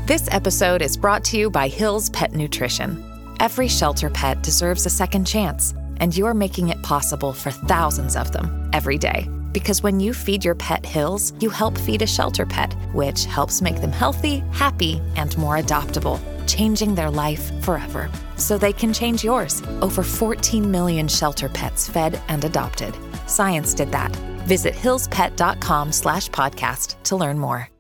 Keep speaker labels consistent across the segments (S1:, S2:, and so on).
S1: This episode is brought to you by Hill's Pet Nutrition. Every shelter pet deserves a second chance, and you're making it possible for thousands of them every day. Because when you feed your pet Hill's, you help feed a shelter pet, which helps make them healthy, happy, and more adoptable, changing their life forever. So they can change yours. Over 14 million shelter pets fed and adopted. Science did that. Visit hillspet.com/podcast to learn more.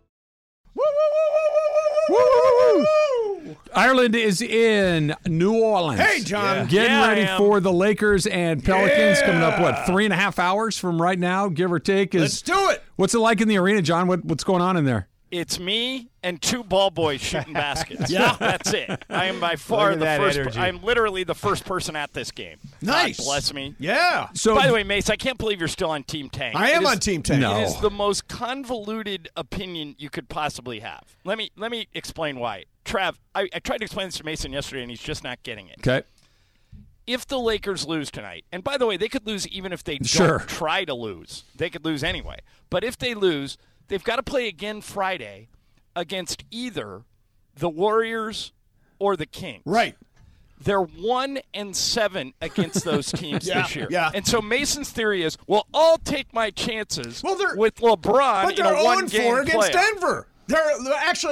S2: Woo! Ireland is in New Orleans.
S3: Hey, John.
S2: Getting ready for the Lakers and Pelicans coming up, 3.5 hours from right now, give or take.
S3: Let's do it.
S2: What's it like in the arena, John? What's going on in there?
S4: It's me and two ball boys shooting baskets.
S3: Yeah.
S4: That's it. I am by far the first.
S5: energy.
S4: I'm literally the first person at this game.
S3: Nice.
S4: God bless me.
S3: Yeah.
S2: So,
S4: By the way, Mace, I can't believe you're still on Team Tank.
S3: I am on Team Tank.
S2: No.
S4: It is the most convoluted opinion you could possibly have. Let me explain why. Trav, I tried to explain this to Mason yesterday, and he's just not getting it.
S2: Okay.
S4: If the Lakers lose tonight, and by the way, they could lose even if they
S2: Sure.
S4: don't try to lose. They could lose anyway. But if they lose, they've got to play again Friday against either the Warriors or the Kings.
S3: Right.
S4: They're 1-7 against those teams this year.
S3: Yeah.
S4: And so Mason's theory is, well, I'll take my chances
S3: Well,
S4: with LeBron
S3: But
S4: in
S3: they're
S4: a
S3: 0-4
S4: one-game
S3: against
S4: playoff.
S3: Denver. They're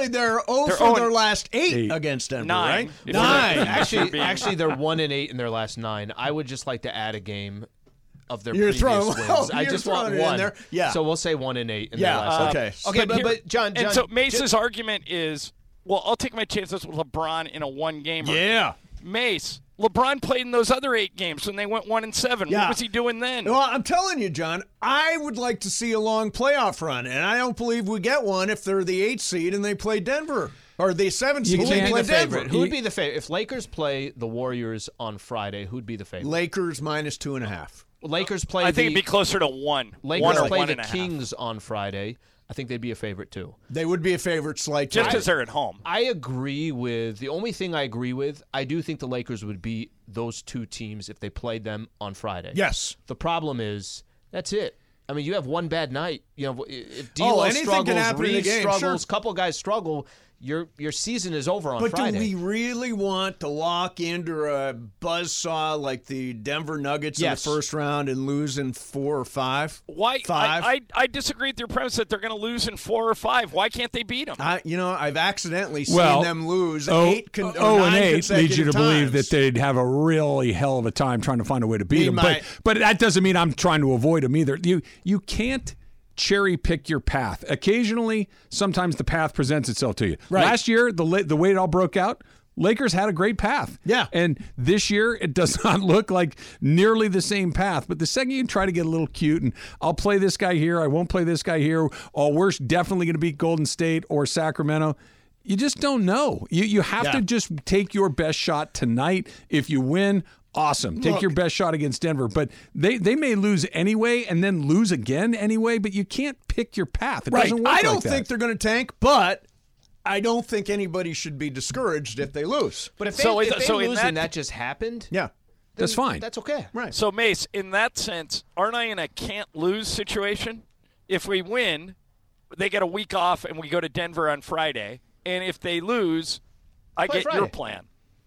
S3: 0
S4: They're
S3: for
S4: 0
S3: their last 8
S2: 8.
S3: against Denver,
S4: 9.
S3: right?
S4: If
S3: 9.
S5: Actually, they're 1-8 in their last 9. I would just like to add a game of their
S3: You're
S5: previous
S3: throwing-
S5: wins.
S3: oh,
S5: I
S3: you're
S5: just want
S3: throwing it in
S5: one.
S3: there? Yeah.
S5: So we'll say 1-8 in
S3: Yeah,
S5: their last.
S3: okay.
S5: Okay,
S4: But here-
S5: but John,
S4: and so Mace's argument is, well, I'll take my chances with LeBron in a one-gamer.
S3: Yeah.
S4: Mace, LeBron played in those other 8 games when they went 1-7.
S3: Yeah.
S4: What was he doing then?
S3: Well, I'm telling you, John, I would like to see a long playoff run, and I don't believe we get one if they're the 8 seed and they play Denver. Or the 7 seed
S2: You
S3: and they
S2: can't-
S3: play
S5: the
S3: Denver.
S5: favorite? Who would be the favorite? If Lakers play the Warriors on Friday, who'd be the favorite?
S3: Lakers minus 2.5.
S5: Lakers play
S4: I think it'd be closer to 1.
S5: Lakers
S4: 1 or
S5: play
S4: 1
S5: the
S4: and a half.
S5: Kings on Friday. I think they'd be a favorite too.
S3: They would be a favorite slight.
S4: Just
S3: chance.
S4: because they're at home.
S5: I agree with the only thing I agree with. I do think the Lakers would beat those two teams if they played them on Friday.
S3: Yes.
S5: The problem is that's it. I mean, you have one bad night. You know, if D'Lo
S3: anything can
S5: struggles,
S3: happen in the
S5: Reeves
S3: game,
S5: struggles,
S3: sure.
S5: couple guys struggle. Your season is over on
S3: But
S5: Friday.
S3: do we really want to lock into a buzzsaw like the Denver Nuggets
S5: Yes.
S3: in the first round and lose in 4 or 5?
S4: Why?
S3: 5?
S4: I disagree with your premise that they're going to lose in 4 or 5. Why can't they beat them?
S3: I've accidentally seen
S2: Well,
S3: them lose
S2: 0
S3: 8 or 9
S2: and 8 leads you to
S3: consecutive
S2: believe
S3: times.
S2: that they'd have a really hell of a time trying to find a way to beat
S3: Be
S2: them.
S3: my-
S2: But that doesn't mean I'm trying to avoid them either. You can't cherry pick your path. Occasionally, sometimes the path presents itself to you.
S3: Right.
S2: Last year, the way it all broke out, Lakers had a great path.
S3: Yeah.
S2: And this year, it does not look like nearly the same path. But the second you try to get a little cute and I'll play this guy here, I won't play this guy here, or we're definitely going to beat Golden State or Sacramento, you just don't know. You have to just take your best shot tonight. If you win, awesome. Take your best shot against Denver. But they may lose anyway and then lose again anyway, but you can't pick your path. It
S3: Right.
S2: doesn't work
S3: I don't
S2: like that.
S3: think they're going to tank, but I don't think anybody should be discouraged if they lose.
S5: but if they,
S4: So
S5: if
S4: is-
S5: they
S4: so in
S5: lose
S4: that-
S5: and that just happened,
S3: Yeah.
S2: That's fine.
S5: that's okay.
S3: Right.
S4: So, Mace, in that sense, aren't I in a can't-lose situation? If we win, they get a week off and we go to Denver on Friday. And if they lose, I
S5: Play
S4: get your
S5: Friday.
S4: plan.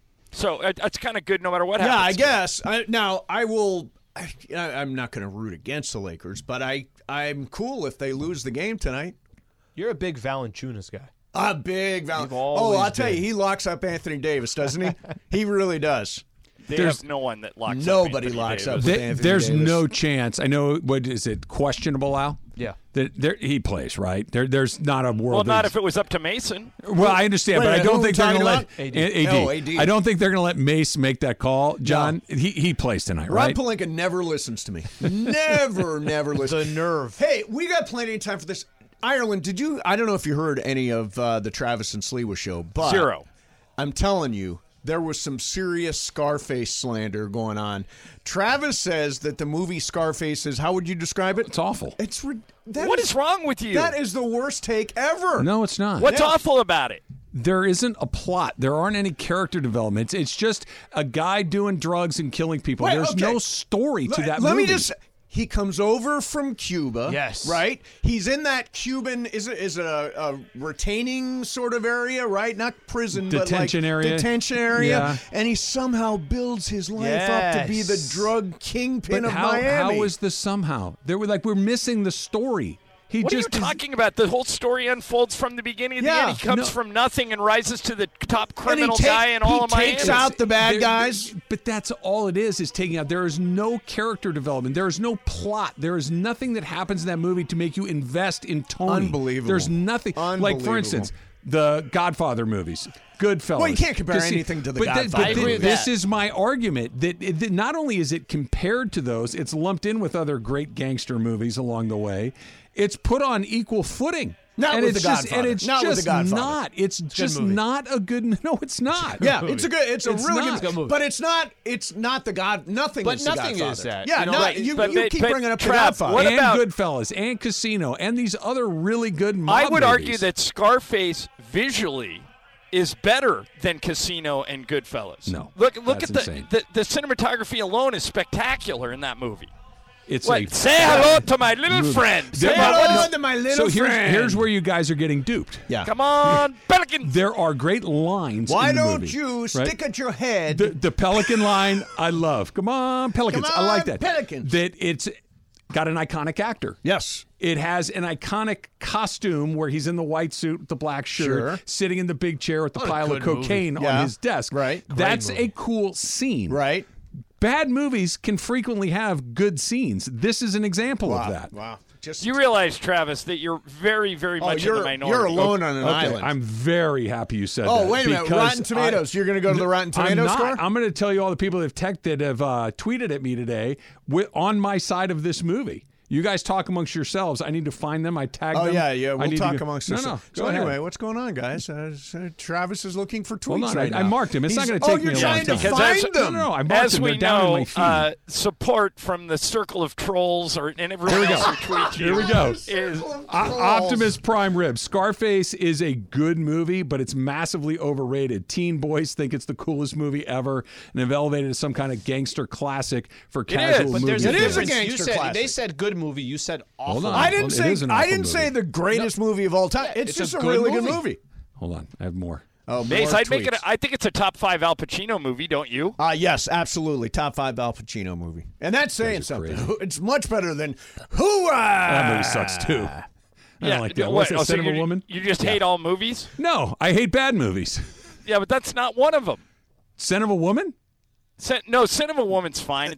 S4: So it's kind of good no matter what
S3: Yeah,
S4: happens.
S3: I guess. Now, I will. I'm not going to root against the Lakers, but I'm cool if they lose the game tonight.
S5: You're a big Valanciunas guy.
S3: A big value.
S5: You've always
S3: I'll tell you,
S5: been.
S3: he locks up Anthony Davis, doesn't he? He really does.
S4: They have no one that locks
S3: Nobody
S4: up Anthony
S3: locks
S4: Davis.
S3: up with Anthony
S2: There's
S3: Davis.
S2: no chance. I know, what is it, questionable, Al?
S5: Yeah.
S2: He plays, right? There's not a world.
S4: Well, not
S2: that's-
S4: if it was up to Mason.
S2: Well, I understand,
S3: Wait,
S2: but I
S3: who
S2: don't
S3: are we
S2: think they're going to let
S3: talking
S2: AD.
S3: Oh, AD.
S2: I don't think they're going to let Mace make that call. John, he plays tonight,
S3: Rob
S2: right?
S3: Pelinka never listens to me. Never listens.
S5: The nerve.
S3: Hey, we got plenty of time for this. Ireland, I don't know if you heard any of the Travis and Sliwa show, but
S4: 0.
S3: I'm telling you, there was some serious Scarface slander going on. Travis says that the movie Scarface is, how would you describe it?
S2: It's awful.
S4: What is wrong with you?
S3: That is the worst take ever.
S2: No, it's not.
S4: What's awful about it?
S2: There isn't a plot. There aren't any character developments. It's just a guy doing drugs and killing people.
S3: Wait,
S2: There's
S3: okay.
S2: no story to that
S3: Let
S2: movie.
S3: me just. He comes over from Cuba.
S5: Yes.
S3: Right? He's in that Cuban, is it a retaining sort of area, right? Not prison,
S2: Detention
S3: but like
S2: area.
S3: detention area.
S2: Yeah.
S3: And he somehow builds his life up to be the
S5: Yes.
S3: drug kingpin
S2: But
S3: of
S2: how
S3: Miami.
S2: is this somehow? We're missing the story. He
S4: What
S2: just
S4: are you talking about? The whole story unfolds from the beginning to the
S3: Yeah.
S4: end. He comes
S2: No.
S4: from nothing and rises to the top
S3: And he
S4: criminal guy in all of Miami.
S3: takes out the bad
S2: There-
S3: guys.
S2: But that's all it is taking out. There is no character development. There is no plot. There is nothing that happens in that movie to make you invest in Tony.
S3: Unbelievable.
S2: There's nothing. Like, for
S3: Unbelievable.
S2: instance, the Godfather movies, Goodfellas.
S3: Well, you can't compare anything to The Godfather.
S5: I agree with
S2: this
S5: that.
S2: is my argument that not only is it compared to those, it's lumped in with other great gangster movies along the way. It's put on equal footing.
S3: Not
S2: and
S3: with
S2: it's
S3: The
S2: just,
S3: Godfather.
S2: And it's
S3: Not with
S2: just
S3: The Godfather.
S2: not. It's just
S5: movie.
S2: not a good. No, it's not.
S3: Yeah, it's a really
S2: It's
S3: good
S2: not.
S3: movie. But it's not the God. Nothing.
S5: But
S3: is the
S5: nothing
S3: Godfather.
S5: is that.
S3: Yeah,
S5: You know,
S3: no,
S5: right,
S3: you
S4: but-
S3: keep
S4: but
S3: bringing up the
S4: Trav,
S3: Godfather.
S4: what
S2: and
S4: about-
S2: Goodfellas and Casino and these other really good mob
S4: I would
S2: movies.
S4: argue that Scarface visually is better than Casino and Goodfellas.
S2: No,
S4: look
S2: that's
S4: at
S2: insane.
S4: the cinematography alone is spectacular in that movie.
S2: it's
S4: Wait, say hello to my little
S2: movie.
S4: friend.
S3: Say
S2: There-
S3: hello to my little
S2: So
S3: friend.
S2: here's where you guys are getting duped.
S3: Yeah.
S4: Come on, Pelicans.
S2: There are great lines.
S3: Why
S2: in the
S3: don't
S2: movie,
S3: you
S2: right?
S3: stick at your head?
S2: The Pelican line? I love. Come on, Pelicans.
S3: Come
S2: I like
S3: on,
S2: that.
S3: Pelicans.
S2: That it's got an iconic actor.
S3: yes.
S2: It has an iconic costume where he's in the white suit with the black shirt,
S3: Sure.
S2: sitting in the big chair with the
S5: What a
S2: pile of
S5: good movie.
S2: cocaine
S3: Yeah.
S2: on his desk.
S3: Right. Great
S2: That's
S5: movie.
S2: a cool scene.
S3: Right.
S2: Bad movies can frequently have good scenes. This is an example of that.
S3: Wow. Just
S4: You realize, Travis, that you're very, very much in the minority.
S3: you're alone on an
S2: Okay,
S3: island.
S2: I'm very happy you said that.
S3: Oh, wait a minute.
S2: because
S3: Rotten Tomatoes. You're going to go to the Rotten
S2: I'm
S3: Tomatoes
S2: not.
S3: score?
S2: I'm going to tell you all the people that have tweeted at me today on my side of this movie. You guys talk amongst yourselves. I need to find them. I tag
S3: Oh
S2: them.
S3: yeah.
S2: I
S3: We'll
S2: need to
S3: talk
S2: go-
S3: amongst
S2: no,
S3: ourselves.
S2: No,
S3: So
S2: go ahead.
S3: anyway, what's going on, guys? Travis is looking for tweets
S2: Hold on,
S3: right
S2: I
S3: now.
S2: marked him. It's not
S3: He's-
S2: gonna take
S3: you're
S2: me a long
S3: trying to
S2: time.
S4: Because
S3: find them.
S2: No, I marked
S4: As
S2: them.
S4: we
S2: They're down in my
S4: know,
S2: feed.
S4: support from the circle of trolls and everyone else who tweets you.
S2: Here we go.
S4: Is,
S2: Optimus Prime Rib. Scarface is a good movie, but it's massively overrated. Teen boys think it's the coolest movie ever and have elevated it to some kind of gangster classic for casual
S5: But
S2: movie
S5: there's
S3: It
S5: a
S3: is a
S2: fans.
S5: difference.
S3: gangster
S5: You said
S3: classic.
S5: they said good movie. You said awful.
S2: Hold on.
S3: I didn't
S2: Well, it
S3: say.
S2: is an
S3: I
S2: awful
S3: didn't say
S2: movie.
S3: the greatest movie of all time. It's
S5: it's
S3: just
S5: a
S3: a
S5: good
S3: really good
S5: movie.
S3: movie.
S2: Hold on. I have more.
S3: Oh,
S4: Mace,
S3: more
S4: I'd make it.
S3: tweets.
S4: I think it's a top 5 Al Pacino movie, don't you?
S3: Yes, absolutely. Top 5 Al Pacino movie. And that's saying
S2: Guys are
S3: something.
S2: crazy.
S3: It's much better than Hoorah!
S2: That movie sucks too. I don't like that.
S4: What?
S2: What's that,
S4: Oh, so
S2: Son of a
S4: you-
S2: Woman?
S4: You just hate all movies?
S2: No, I hate bad movies.
S4: Yeah, but that's not one of them.
S2: Son of a Woman?
S4: No, Sin of a Woman's fine.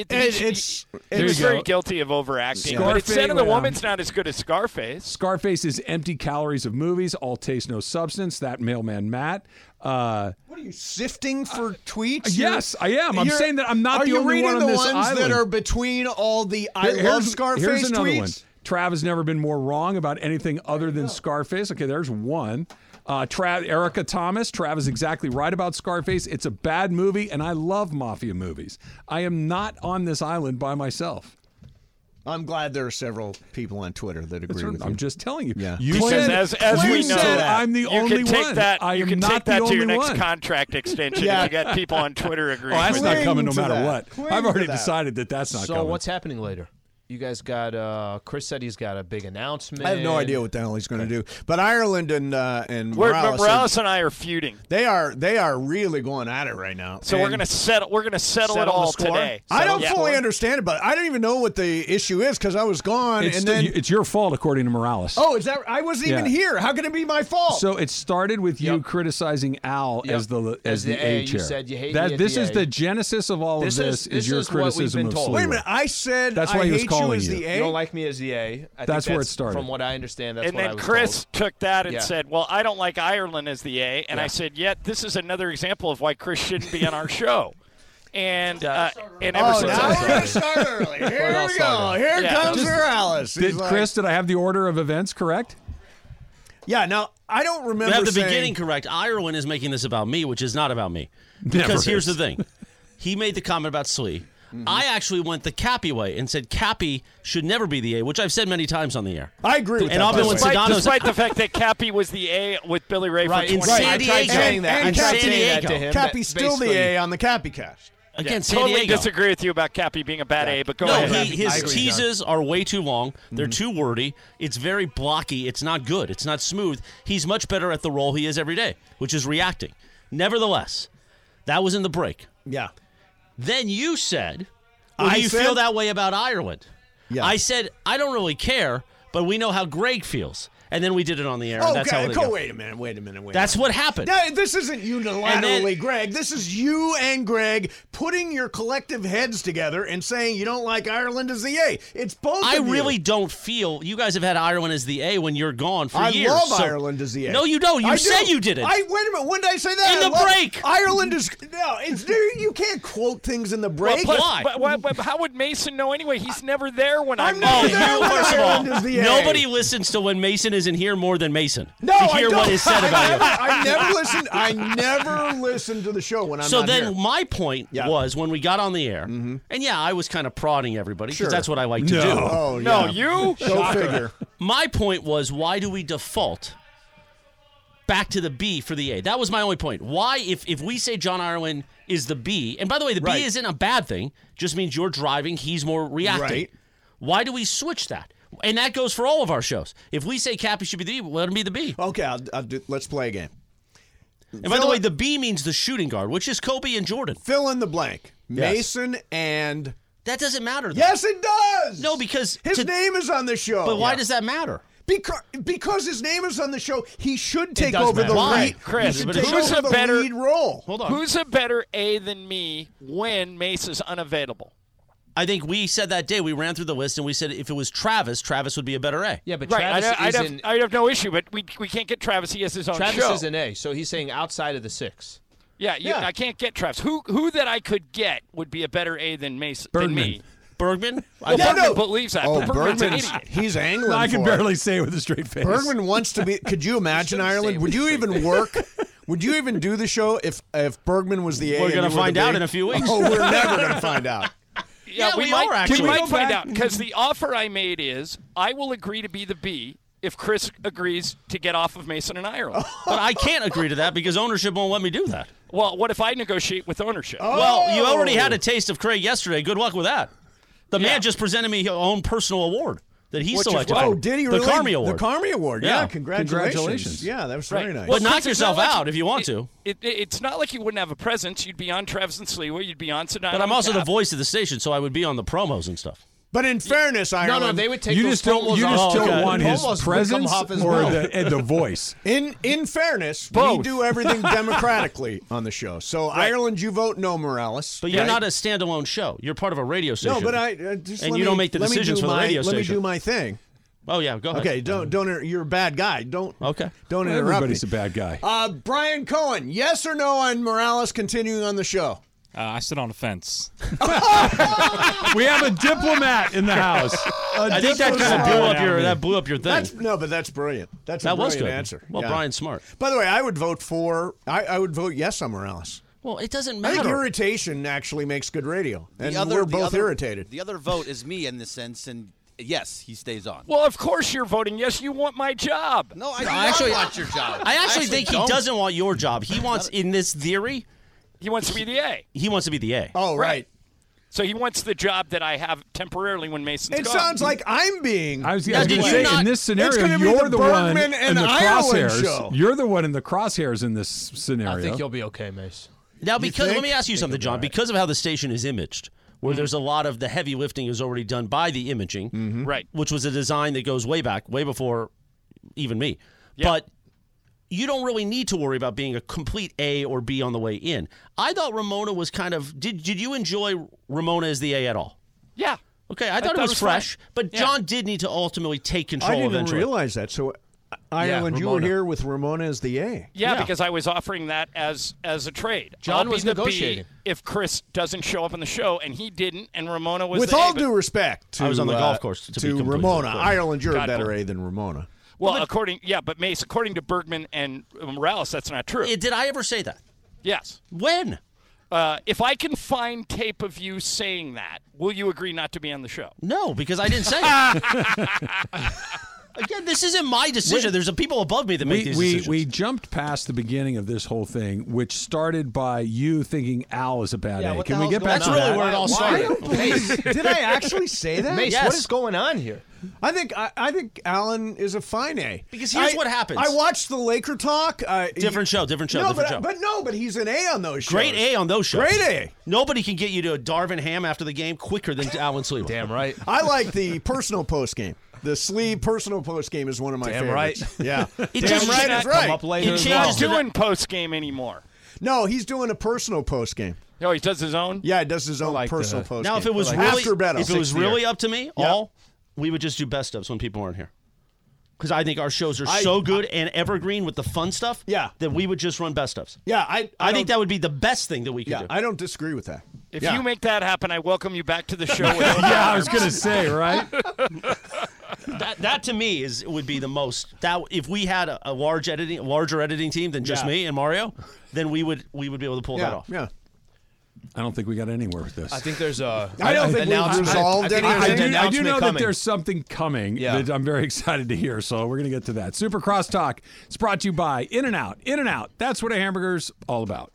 S4: He's
S2: you
S4: very
S2: go.
S4: guilty of overacting. But
S2: Scarface,
S4: Sin of the
S2: wait,
S4: Woman's not as good as Scarface.
S2: Scarface is empty calories of movies, all taste, no substance. That mailman Matt.
S3: What are you sifting for tweets?
S2: Yes, I am. I'm
S3: You're-
S2: saying that I'm not
S3: are
S2: the
S3: you
S2: only
S3: reading
S2: one on
S3: the
S2: this
S3: ones
S2: island.
S3: that are between all the I
S2: Here-
S3: love Scarface
S2: here's another
S3: tweets?
S2: one. Trav has never been more wrong about anything other than Scarface. Okay, there's one. Erica Thomas. Trav is exactly right about Scarface. It's a bad movie, and I love mafia movies. I am not on this island by myself.
S3: I'm glad there are several people on Twitter that agree with
S2: I'm
S3: you.
S2: just telling you.
S3: Yeah.
S2: You
S4: Because
S2: said,
S4: as
S2: you
S4: we know,
S2: said I'm the
S4: you
S2: only
S4: can take
S2: one.
S4: that.
S2: I
S4: you
S2: am
S4: can
S2: not
S4: take that
S2: the
S4: to your
S2: only
S4: next
S2: one.
S4: contract extension
S3: Yeah.
S4: if you got people on Twitter agreeing.
S2: Oh, that's
S4: with
S2: not
S4: you.
S2: coming no
S3: Cling to
S2: matter
S3: that.
S2: what.
S3: Cling
S2: I've
S3: to
S2: already
S3: that.
S2: decided that that's not
S5: So
S2: coming.
S5: what's happening later? You guys got Chris said he's got a big announcement.
S3: I have no idea what the hell he's going to do. But Ireland and
S4: Morales
S3: Morales,
S4: and I are feuding,
S3: they are really going at it right now.
S4: so we're
S3: And
S4: gonna settle. We're gonna settle it
S5: Settle the
S4: all
S5: score?
S4: today.
S3: I don't
S4: Yeah.
S3: fully understand it, but I don't even know what the issue is because I was gone.
S2: It's,
S3: and then
S2: it's your fault, according to Morales.
S3: oh, is that I wasn't even
S2: Yeah.
S3: here? How can it be my fault?
S2: So it started with you
S5: Yep.
S2: criticizing Al
S5: Yep.
S2: as the
S5: As the
S2: A
S5: A, you
S2: chair.
S5: said you hate me at
S2: This
S5: the
S2: is
S5: A.
S2: the genesis of all
S5: This
S2: of
S5: is-
S2: this.
S5: this
S2: your
S5: is what we've
S2: criticism
S5: been
S2: of
S5: told.
S2: Sleewer.
S3: wait a minute. I said
S2: That's why
S3: I
S2: he was
S3: hate
S2: calling
S3: you as
S2: you.
S3: the A.
S5: You don't like me as the A. I think
S2: That's where it started.
S5: From what I understand, that's
S4: And
S5: what I
S4: then
S5: was
S4: Chris
S5: told.
S4: took that and
S5: Yeah.
S4: said, "Well, I don't like Ireland as the A," and I said, "Yet this is another example of why Chris shouldn't be on our show." And ever
S3: Oh,
S4: since
S3: now
S4: I
S3: we're going to start early. Here
S5: all
S3: we go.
S5: started.
S3: Here
S4: Yeah.
S3: comes Morales.
S2: Did Chris? Did I have the order of events correct?
S3: Yeah. Now I don't remember.
S6: You have the
S3: saying,
S6: beginning correct. Ireland is making this about me, which is not about me.
S2: Never
S6: Because here's
S2: is.
S6: the thing. He made the comment about Slee. I actually went the Cappy way and said Cappy should never be the A, which I've said many times on the air.
S3: I agree with
S6: And
S3: that.
S6: I'll
S3: by
S6: be
S3: the
S6: when
S3: way.
S6: Sedano's-
S4: despite the fact that Cappy was the A with Billy Ray
S5: Right,
S4: for
S5: in
S4: 20
S6: San
S5: I
S4: years.
S5: tried
S6: Diego.
S5: saying that.
S3: And
S5: I tried
S3: Cappy-
S5: saying that to him.
S3: Cappy's still the
S5: basically.
S3: A on the Cappy cast.
S6: against San
S4: Totally
S6: Diego.
S4: disagree with you about Cappy being a bad A, but go
S6: No,
S4: ahead.
S6: his teases are way too long. They're too wordy. It's very blocky. It's not good. It's not smooth. He's much better at the role he is every day, which is reacting. Nevertheless, that was in the break.
S3: Yeah.
S6: Then you said, well,
S3: I
S6: do you
S3: said-
S6: feel that way about Ireland?
S3: Yeah.
S6: I said, I don't really care, but we know how Greg feels. And then we did it on the air. And that's how it goes.
S3: Wait a minute.
S6: That's what happened.
S3: This isn't unilaterally Greg. This is you and Greg putting your collective heads together and saying you don't like Ireland as the A. It's both
S6: I
S3: of you.
S6: really don't feel you guys have had Ireland as the A when you're gone for
S3: I
S6: years.
S3: love
S6: so-
S3: Ireland as the A.
S6: No, you don't. You
S3: I
S6: said
S3: do.
S6: you didn't.
S3: Wait a minute. When did I say that?
S6: In
S3: I
S6: the
S3: love-
S6: break.
S3: Ireland is you can't quote things in the break.
S4: Plus,
S6: Why?
S4: but how would Mason know anyway? He's never there when
S3: I'm
S4: I'm
S3: never
S4: there.
S3: there when
S6: First of
S3: Ireland is the A.
S6: nobody listens to when Mason isn't here more than Mason.
S3: No,
S6: to
S3: I
S6: hear
S3: don't.
S6: what is said about you.
S3: I never listened. I never listened to the show when I'm
S6: So
S3: not
S6: then
S3: here.
S6: my point
S3: Yeah.
S6: was when we got on the air, and yeah, I was kind of prodding everybody because
S3: Sure.
S6: that's what I like to do.
S3: Oh,
S4: No,
S3: yeah.
S4: you?
S3: Go figure.
S6: My point was, why do we default back to the B for the A? That was my only point. Why, if we say John Ireland is the B, and by the way, the
S3: Right.
S6: B isn't a bad thing, just means you're driving, he's more reacting.
S3: Right.
S6: Why do we switch that? And that goes for all of our shows. If we say Cappy should be the B, let him be the B.
S3: Okay, let's play a game.
S6: And by the way, the B means the shooting guard, which is Kobe and Jordan.
S3: Fill in the blank.
S6: Yes.
S3: Mason and...
S6: That doesn't matter, though.
S3: Yes, it does!
S6: No, because...
S3: His name is on the show.
S6: But why does that matter?
S3: Because his name is on the show, he should take
S5: does
S3: over the
S5: matter.
S6: Why?
S3: lead.
S4: Chris,
S3: he should
S6: but
S3: take
S4: who's
S3: over
S4: a
S3: the
S4: better-
S3: lead role.
S6: Hold on.
S4: Who's a better A than me when Mace's unavailable?
S6: I think we said that day, we ran through the list, and we said if it was Travis, Travis would be a better A.
S5: Yeah, but
S4: Right,
S5: Travis
S4: I'd have no issue, but we can't get Travis. He has his own
S5: Travis
S4: show.
S5: is an A, so he's saying outside of the 6.
S4: Yeah, I can't get Travis. Who that I could get would be a better A than Mason than me?
S6: Bergman?
S4: Well,
S3: Yeah,
S4: Bergman
S3: no.
S4: believes that.
S3: Oh,
S4: but Bergman's an
S3: Bergman's...
S4: idiot.
S3: He's angling
S2: I can
S3: for it.
S2: barely say it with a straight face.
S3: Bergman wants to be... Could you imagine, Ireland? Would you even work... Would you even do the show if Bergman was the A?
S6: We're
S3: and
S6: gonna
S3: you were
S6: find
S3: the B?
S6: out in a few weeks.
S3: Oh, we're never going to find out.
S6: Yeah, we
S4: might,
S6: are, actually.
S4: We
S6: Can we
S4: might
S2: go
S4: find
S2: back?
S4: out because the offer I made is I will agree to be the B if Chris agrees to get off of Mason and Ireland.
S6: But I can't agree to that because ownership won't let me do that.
S4: Well, what if I negotiate with ownership?
S6: Well, you already had a taste of Craig yesterday. Good luck with that. The
S4: Yeah.
S6: man just presented me his own personal award that he
S4: Which is
S6: selected.
S4: what?
S3: Oh, did he really?
S6: The Carmi Award.
S3: The Carmi Award. Yeah,
S6: Yeah.
S3: congratulations. Yeah, that was very
S4: Right.
S3: nice.
S6: But knock
S4: Chris, it's
S6: yourself
S4: not like
S6: out if you want to.
S4: It's not like you wouldn't have a presence. You'd be on Travis and Sliwa. You'd be on Sedona.
S6: But I'm also the voice of the station, so I would be on the promos and stuff.
S3: But in fairness, Ireland...
S5: No, they would take
S2: You
S5: those
S2: just don't.
S5: promos
S2: You
S5: off.
S2: just don't
S6: okay.
S2: want his
S5: Promos would come
S2: presence
S5: off as
S2: or
S5: well.
S2: the voice.
S3: In fairness, we
S4: Both.
S3: do everything democratically on the show. So Ireland, you vote no, Morales.
S6: But you're
S3: right?
S6: not a standalone show. You're part of a radio station.
S3: No, but I just
S6: And
S3: let
S6: you
S3: me-
S6: don't make the
S3: let me
S6: decisions
S3: do
S6: for the
S3: my-
S6: radio
S3: Let me
S6: station.
S3: do my thing.
S6: Oh yeah, go ahead.
S3: Okay, don't. You're a bad guy. Don't.
S6: Okay.
S3: Don't interrupt
S2: Everybody's
S3: me.
S2: a bad guy.
S3: Brian Cohen, yes or no on Morales continuing on the show?
S7: I sit on the fence.
S2: We have a diplomat in the house.
S6: I think that kind of blew up your thing.
S3: But that's brilliant. That's a
S6: That was
S3: brilliant
S6: good.
S3: answer.
S6: Well,
S3: Yeah.
S6: Brian's smart.
S3: By the way, I would vote for. I would vote yes on Morales.
S6: Well, it doesn't
S3: I think
S6: matter.
S3: irritation actually makes good radio, and
S8: The
S3: we're both irritated.
S8: The other vote is me in this sense, and yes, he stays on.
S4: Well, of course you're voting yes. You want my job.
S8: No, I do
S6: actually-
S8: not want your job.
S6: I actually think he
S8: don't.
S6: doesn't want your job. He wants, in this theory,
S4: He wants to be the A.
S6: he wants to be the A.
S3: Oh, right.
S4: So he wants the job that I have temporarily when Mason's
S3: It
S4: gone.
S3: sounds like I'm being.
S2: I was
S6: Now,
S2: going
S6: did
S2: to
S6: you
S2: say,
S6: not-
S2: in this scenario,
S3: gonna be
S2: you're
S3: the
S2: the one
S3: Bergman
S2: in
S3: and
S2: the
S3: Ireland
S2: crosshairs.
S3: show.
S2: You're the one in the crosshairs in this scenario.
S5: I think you'll be okay, Mace.
S6: Now, because
S3: think?
S6: let me ask you something, John. Because of how the station is imaged, where there's a lot of the heavy lifting is already done by the imaging,
S4: Right.
S6: which was a design that goes way back, way before even me.
S4: Yeah.
S6: But you don't really need to worry about being a complete A or B on the way in. I thought Ramona was kind of. Did you enjoy Ramona as the A at all?
S4: Yeah.
S6: Okay, I thought it was fresh,
S4: fine.
S6: but
S4: Yeah.
S6: John did need to ultimately take control
S3: I didn't
S6: eventually.
S3: realize that. So, Ireland, you were
S5: Ramona.
S3: here with Ramona as the A.
S4: Yeah,
S6: Yeah.
S4: because I was offering that as a trade.
S5: John
S4: I'll be
S5: was
S4: the B
S5: negotiating.
S4: if Chris doesn't show up on the show, and he didn't, and Ramona was
S3: With
S4: the
S3: all
S4: A, but-
S3: due respect to
S6: I was on the golf course, to be completely
S3: Ramona,
S6: clear.
S3: Ireland, you're a
S4: God
S3: better
S4: bless.
S3: A than Ramona.
S4: Well, but Mace, according to Bergman and Morales, that's not true.
S6: Did I ever say that?
S4: Yes.
S6: When?
S4: If I can find tape of you saying that, will you agree not to be on the show?
S6: No, because I didn't say it. Again, this isn't my decision. There's people above me that make these decisions.
S2: We jumped past the beginning of this whole thing, which started by you thinking Al is a bad egg. Can we get back
S6: That's
S2: to
S6: really
S2: that?
S6: where it all started.
S3: Did I actually say that?
S5: Mace,
S6: Yes.
S5: what is going on here?
S3: I think Allen is a fine A.
S6: Because here's what happens.
S3: I watched the Laker talk.
S6: Different show.
S3: But he's an A on those shows.
S6: Great A on those shows.
S3: Great A.
S6: Nobody can get you to a Darvin Ham after the game quicker than Alan Sleeper.
S5: Damn right.
S3: I like the personal post game. The sleeve personal post game is one of my
S5: Damn
S3: favorites.
S5: right.
S3: Yeah.
S6: It
S3: Damn
S6: just-
S3: right is
S5: Come
S3: right.
S5: up later
S6: It
S5: as
S6: changes
S5: well.
S4: Not doing post game anymore.
S3: No, he's doing a personal post game.
S4: Oh, he does his own?
S3: Yeah, he does his own
S5: like
S3: personal
S5: the-
S3: post
S6: Now,
S3: game.
S6: if it was
S3: Like
S6: really,
S3: after Beto.
S6: if it was really up to me,
S3: Yeah.
S6: we would just do best ofs when people aren't here. Because I think our shows are so good and evergreen with the fun stuff.
S3: Yeah.
S6: That we would just run best ofs.
S3: Yeah,
S6: I think that would be the best thing that we could
S3: Yeah,
S6: do.
S3: I don't disagree with that.
S4: If
S3: Yeah.
S4: you make that happen, I welcome you back to the show.
S2: Yeah, I was going to say, right?
S6: That to me would be the most. That if we had a larger editing team than just
S3: Yeah.
S6: me and Mario, then we would be able to pull that off.
S3: Yeah.
S2: I don't think we got anywhere with this.
S5: I think there's a.
S3: I don't think we've
S5: announcement.
S3: resolved
S5: I think
S3: anything.
S5: there's an
S2: I do
S5: announcement
S2: know that
S5: coming.
S2: there's something coming
S5: Yeah.
S2: that I'm very excited to hear, so we're going to get to that. Super Crosstalk is brought to you by In-N-Out. In-N-Out, that's what a hamburger's all about.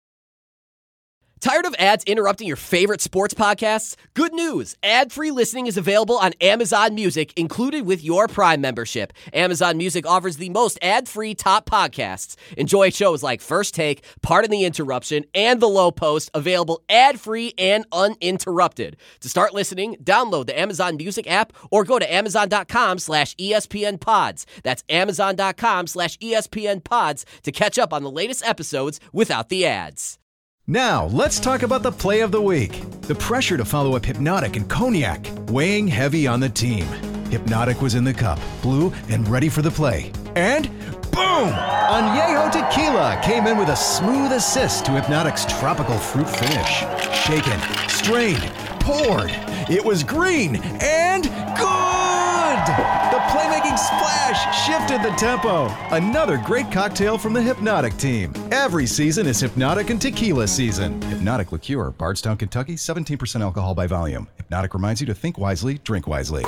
S9: Tired of ads interrupting your favorite sports podcasts? Good news! Ad-free listening is available on Amazon Music, included with your Prime membership. Amazon Music offers the most ad-free top podcasts. Enjoy shows like First Take, Pardon the Interruption, and The Low Post, available ad-free and uninterrupted. To start listening, download the Amazon Music app or go to amazon.com/ESPN Pods. That's amazon.com/ESPN Pods to catch up on the latest episodes without the ads.
S10: Now, let's talk about the play of the week. The pressure to follow up Hypnotic and Cognac, weighing heavy on the team. Hypnotic was in the cup, blue, and ready for the play. And boom! Añejo Tequila came in with a smooth assist to Hypnotic's tropical fruit finish. Shaken, strained, poured. It was green and good! The playmaking splash shifted the tempo. Another great cocktail from the Hypnotic team. Every season is Hypnotic and Tequila season. Hypnotic Liqueur, Bardstown, Kentucky, 17% alcohol by volume. Hypnotic reminds you to think wisely, drink wisely.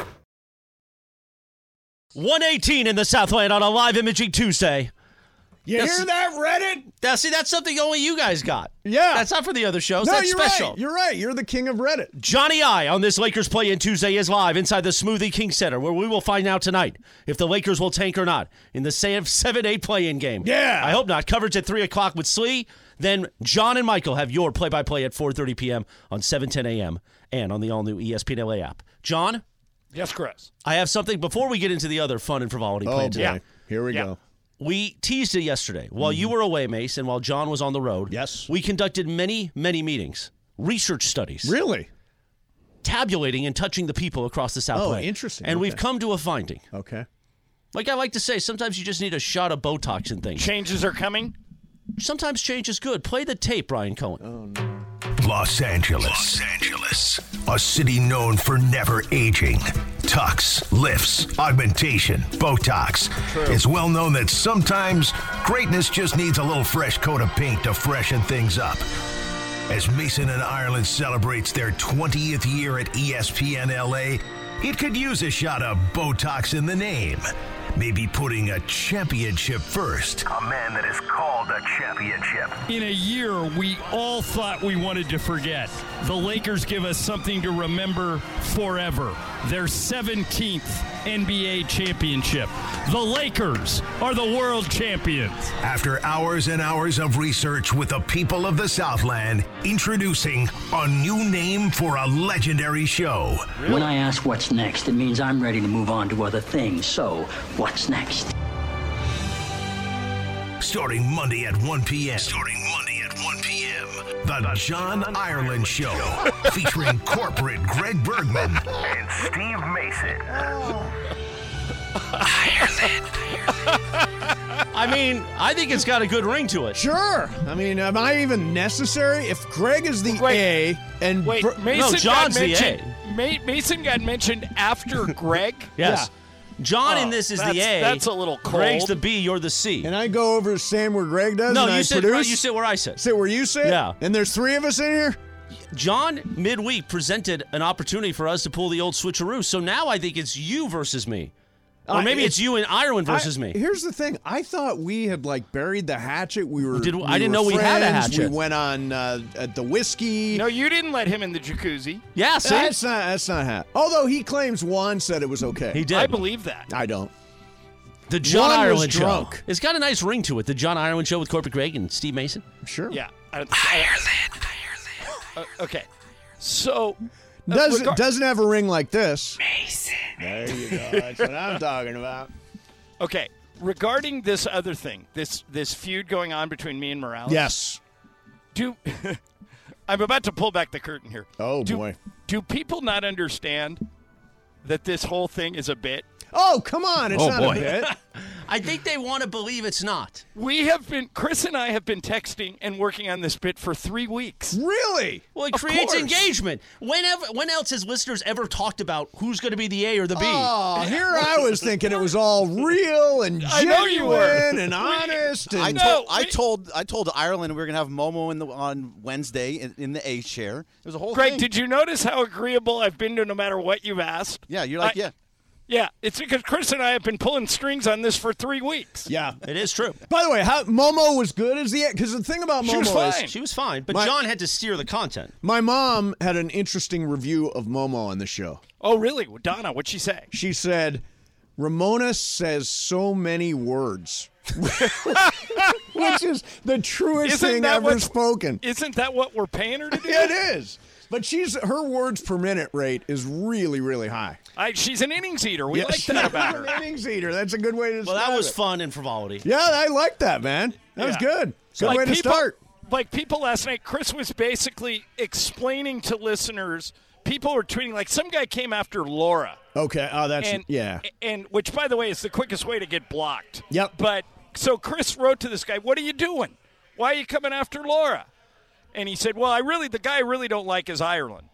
S6: 118 in the Southland on a live imaging Tuesday.
S3: You hear that, Reddit?
S6: Now, see, that's something only you guys got.
S3: Yeah.
S6: That's not for the other shows.
S3: No,
S6: That's
S3: you're
S6: special.
S3: right. You're right. You're the king of Reddit.
S6: Johnny I on this Lakers play-in Tuesday is live inside the Smoothie King Center, where we will find out tonight if the Lakers will tank or not in the 7-8 play-in game.
S3: Yeah.
S6: I hope not. Coverage at 3 o'clock with Slee. Then John and Michael have your play-by-play at 4:30 p.m. on 7:10 a.m. and on the all-new ESPN LA app. John?
S4: Yes, Chris.
S6: I have something before we get into the other fun and frivolity
S3: Oh,
S6: plan
S3: boy.
S6: today.
S3: Here we
S4: Yeah.
S3: go.
S6: We teased it yesterday. While you were away, Mace, and while John was on the road,
S3: Yes.
S6: we conducted many, many meetings, research studies,
S3: Really?
S6: tabulating and touching the people across the Southland.
S3: Oh, interesting.
S6: And
S3: Okay.
S6: we've come to a finding.
S3: Okay.
S6: Like I like to say, sometimes you just need a shot of Botox and things.
S4: Changes are coming.
S6: Sometimes change is good. Play the tape, Brian Cohen.
S11: Los Angeles, a city known for never aging. Tucks, lifts, augmentation, Botox. It's well known that sometimes greatness just needs a little fresh coat of paint to freshen things up. As Mason and Ireland celebrates their 20th year at ESPN LA, it could use a shot of Botox in the name. Maybe putting a championship first. A man that is called a championship.
S12: In a year we all thought we wanted to forget, the Lakers give us something to remember forever. Their 17th NBA championship. The Lakers are the world champions.
S11: After hours and hours of research with the people of the Southland, introducing a new name for a legendary show.
S13: When I ask what's next, it means I'm ready to move on to other things. So, what's next?
S11: Starting Monday at 1 p.m. The John Ireland Show, featuring corporate Greg Bergman and Steve Mason.
S6: I mean, I think it's got a good ring to it.
S3: Sure. I mean, am I even necessary? If Greg is the A and
S4: Wait, Mason
S6: No, John's
S4: got
S6: the
S4: mentioned. Mason got mentioned after Greg.
S6: Yes. John in this is the A.
S4: That's a little cold.
S6: Greg's the B, you're the C.
S3: and I go over to stand where Greg does
S6: No,
S3: and I
S6: you sit
S3: produce?
S6: right, you sit where I sit.
S3: Sit where you sit?
S6: Yeah.
S3: And there's three of us in here?
S6: John, midweek, presented an opportunity for us to pull the old switcheroo. So now I think it's you versus me. Or maybe it's you and Ireland versus me.
S3: Here's the thing. I thought we had buried the hatchet. I
S6: didn't know we had a hatchet.
S3: We went on at the whiskey.
S4: No, you didn't let him in the jacuzzi.
S6: Yeah, see?
S3: That's not hat. Although he claims Juan said it was okay.
S6: He did.
S4: I believe that.
S3: I don't.
S6: The John
S3: Juan was
S6: Ireland
S3: drunk.
S6: Show. It's got a nice ring to it. The John Ireland Show with Corbett Gregg and Steve Mason.
S3: Sure.
S4: Yeah.
S8: Ireland.
S4: Okay. So.
S3: Doesn't have a ring like this. Mason. There you go. That's what I'm talking about.
S4: Okay. Regarding this other thing, this feud going on between me and Morales.
S3: Yes.
S4: I'm about to pull back the curtain here.
S3: Oh, boy.
S4: Do people not understand that this whole thing is a bit?
S3: Oh, come on. It's not a bit.
S6: I think they want to believe it's not.
S4: Chris and I have been texting and working on this bit for 3 weeks.
S3: Really?
S6: Well, it creates engagement. When else has listeners ever talked about who's going to be the A or the B?
S3: Oh, here I was thinking it was all real and genuine and honest. And
S8: I told Ireland we were going to have Momo on Wednesday in the A chair. It was a whole
S4: Greg,
S8: thing.
S4: did you notice how agreeable I've been to no matter what you've asked?
S8: Yeah, you're like, yeah.
S4: Yeah, it's because Chris and I have been pulling strings on this for 3 weeks.
S3: Yeah,
S6: it is true.
S3: By the way, Momo was good as because the thing about Momo
S6: she was fine, but John had to steer the content.
S3: My mom had an interesting review of Momo on the show.
S4: Oh, really? Donna, what'd she say?
S3: She said, Ramona says so many words. Which is the truest thing ever spoken.
S4: Isn't that what we're paying her to do?
S3: It is. But her words per minute rate is really, really high.
S4: She's an innings eater. We like that about her.
S3: An innings eater. That's a good way to describe it.
S6: Well, that was fun and frivolity.
S3: Yeah, I like that, man. That was good. Good way to start.
S4: Like people last night, Chris was basically explaining to listeners. People were tweeting, like some guy came after Laura.
S3: Okay. Oh, that's,
S4: And which, by the way, is the quickest way to get blocked.
S3: Yep.
S4: But so Chris wrote to this guy, "What are you doing? Why are you coming after Laura?" And he said, "Well, the guy I really don't like is Ireland."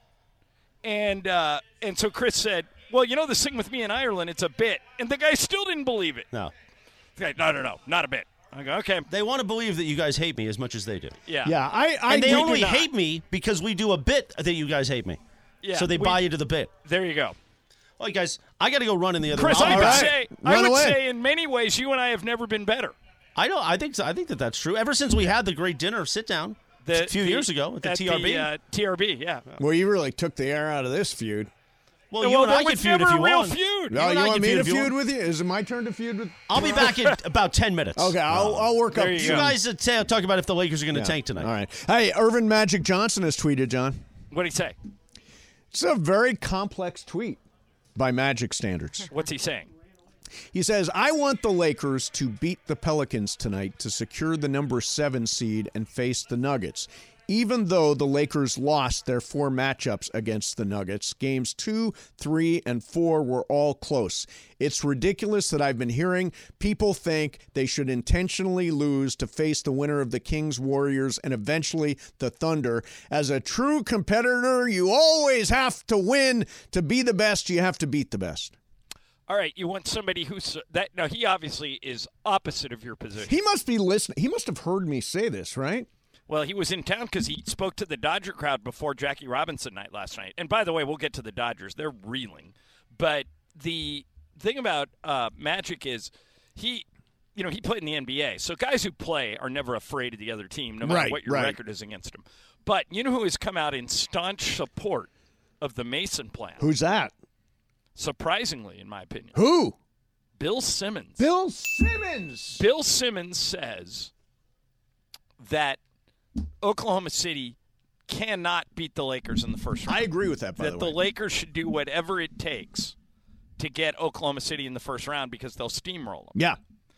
S4: And so Chris said, "Well, this thing with me and Ireland, it's a bit." And the guy still didn't believe it.
S6: No.
S4: Okay, no, not a bit. I go, okay.
S6: They want to believe that you guys hate me as much as they do.
S4: Yeah.
S3: Yeah,
S6: and they only hate me because we do a bit that you guys hate me.
S4: Yeah.
S6: So they buy into the bit.
S4: There you go.
S6: All right, guys, I got to go run in the other room.
S4: Chris, I would say in many ways you and I have never been better.
S6: I think that's true. Ever since we had the great dinner sit-down a few years ago at the TRB.
S4: TRB, yeah.
S3: Well, you really took the air out of this feud.
S6: Well, you and I can feud if you want.
S4: Feud.
S3: No, you want me to feud with you? Is it my turn to feud with?
S6: I'll be back in about 10 minutes.
S3: Okay, I'll work up.
S6: You guys talk about if the Lakers are going to tank tonight.
S3: All right. Hey, Irvin Magic Johnson has tweeted, John.
S4: What'd he say?
S3: It's a very complex tweet by Magic standards.
S4: What's he saying?
S3: He says, I want the Lakers to beat the Pelicans tonight to secure the number 7 seed and face the Nuggets. Even though the Lakers lost their 4 matchups against the Nuggets, games 2, 3, and 4 were all close. It's ridiculous that I've been hearing people think they should intentionally lose to face the winner of the Kings, Warriors, and eventually the Thunder. As a true competitor, you always have to win. To be the best, you have to beat the best.
S4: All right, you want somebody who's that. Now, he obviously is opposite of your position.
S3: He must be listening. He must have heard me say this, right?
S4: Well, he was in town because he spoke to the Dodger crowd before Jackie Robinson night last night. And by the way, we'll get to the Dodgers. They're reeling. But the thing about Magic is he played in the NBA. So guys who play are never afraid of the other team, no matter what your record is against them. But you know who has come out in staunch support of the Mason plan?
S3: Who's that?
S4: Surprisingly, in my opinion.
S3: Who?
S4: Bill Simmons.
S3: Bill Simmons.
S4: Bill Simmons says that Oklahoma City cannot beat the Lakers in the first round.
S3: I agree with that, by the way.
S4: That the Lakers should do whatever it takes to get Oklahoma City in the first round because they'll steamroll them.
S3: Yeah.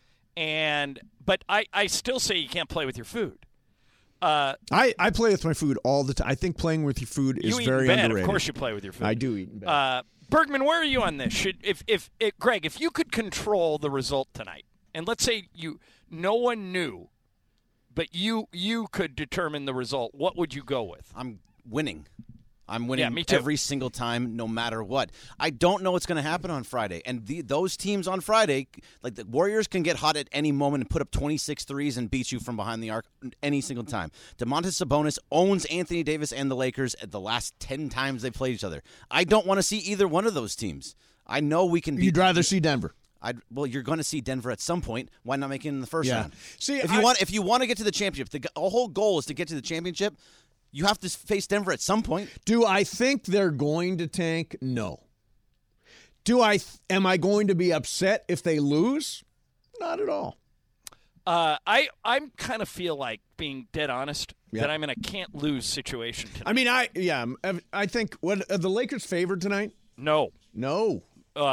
S4: But I still say you can't play with your food.
S3: I play with my food all the time. I think playing with your food is very underrated.
S4: Of course you play with your food.
S3: I do eat in bed.
S4: Bergman, where are you on this? Greg, if you could control the result tonight, and let's say no one knew, but you could determine the result, what would you go with?
S8: I'm winning. I'm winning
S4: me too.
S8: every single time, no matter what. I don't know what's going to happen on Friday. And those teams on Friday, like the Warriors can get hot at any moment and put up 26 threes and beat you from behind the arc any single time. Domantas Sabonis owns Anthony Davis and the Lakers at the last 10 times they played each other. I don't want to see either one of those teams. I know we can beat.
S3: You'd rather see Denver.
S8: You're going to see Denver at some point. Why not make it in the first round?
S3: See,
S8: if you want to get to the championship, the whole goal is to get to the championship. You have to face Denver at some point.
S3: Do I think they're going to tank? No. Am I going to be upset if they lose? Not at all.
S4: I'm kind of feel like, being dead honest, that I'm in a can't lose situation tonight.
S3: I mean, I think are the Lakers favored tonight?
S4: No.
S3: No.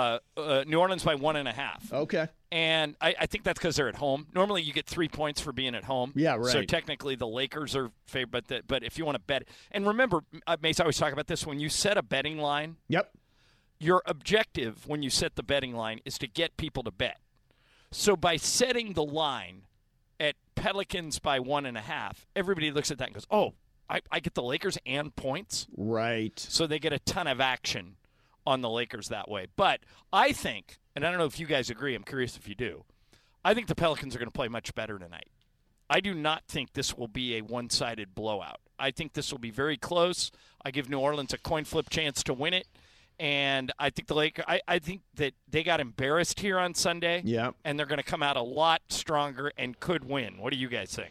S4: New Orleans by 1.5.
S3: Okay.
S4: And I think that's because they're at home. Normally you get 3 points for being at home.
S3: Yeah, right.
S4: So technically the Lakers are favored, but if you want to bet, and remember, Mace, I always talk about this, when you set a betting line, your objective when you set the betting line is to get people to bet. So by setting the line at Pelicans by 1.5, everybody looks at that and goes, oh, I get the Lakers and points?
S3: Right.
S4: So they get a ton of action on the Lakers that way. But I think, and I don't know if you guys agree, I'm curious if you do, I think the Pelicans are going to play much better tonight. I do not think this will be a one-sided blowout. I think this will be very close. I give New Orleans a coin flip chance to win it. And I think the Lakers, I think that they got embarrassed here on Sunday.
S3: Yeah.
S4: And they're going to come out a lot stronger and could win. What do you guys think?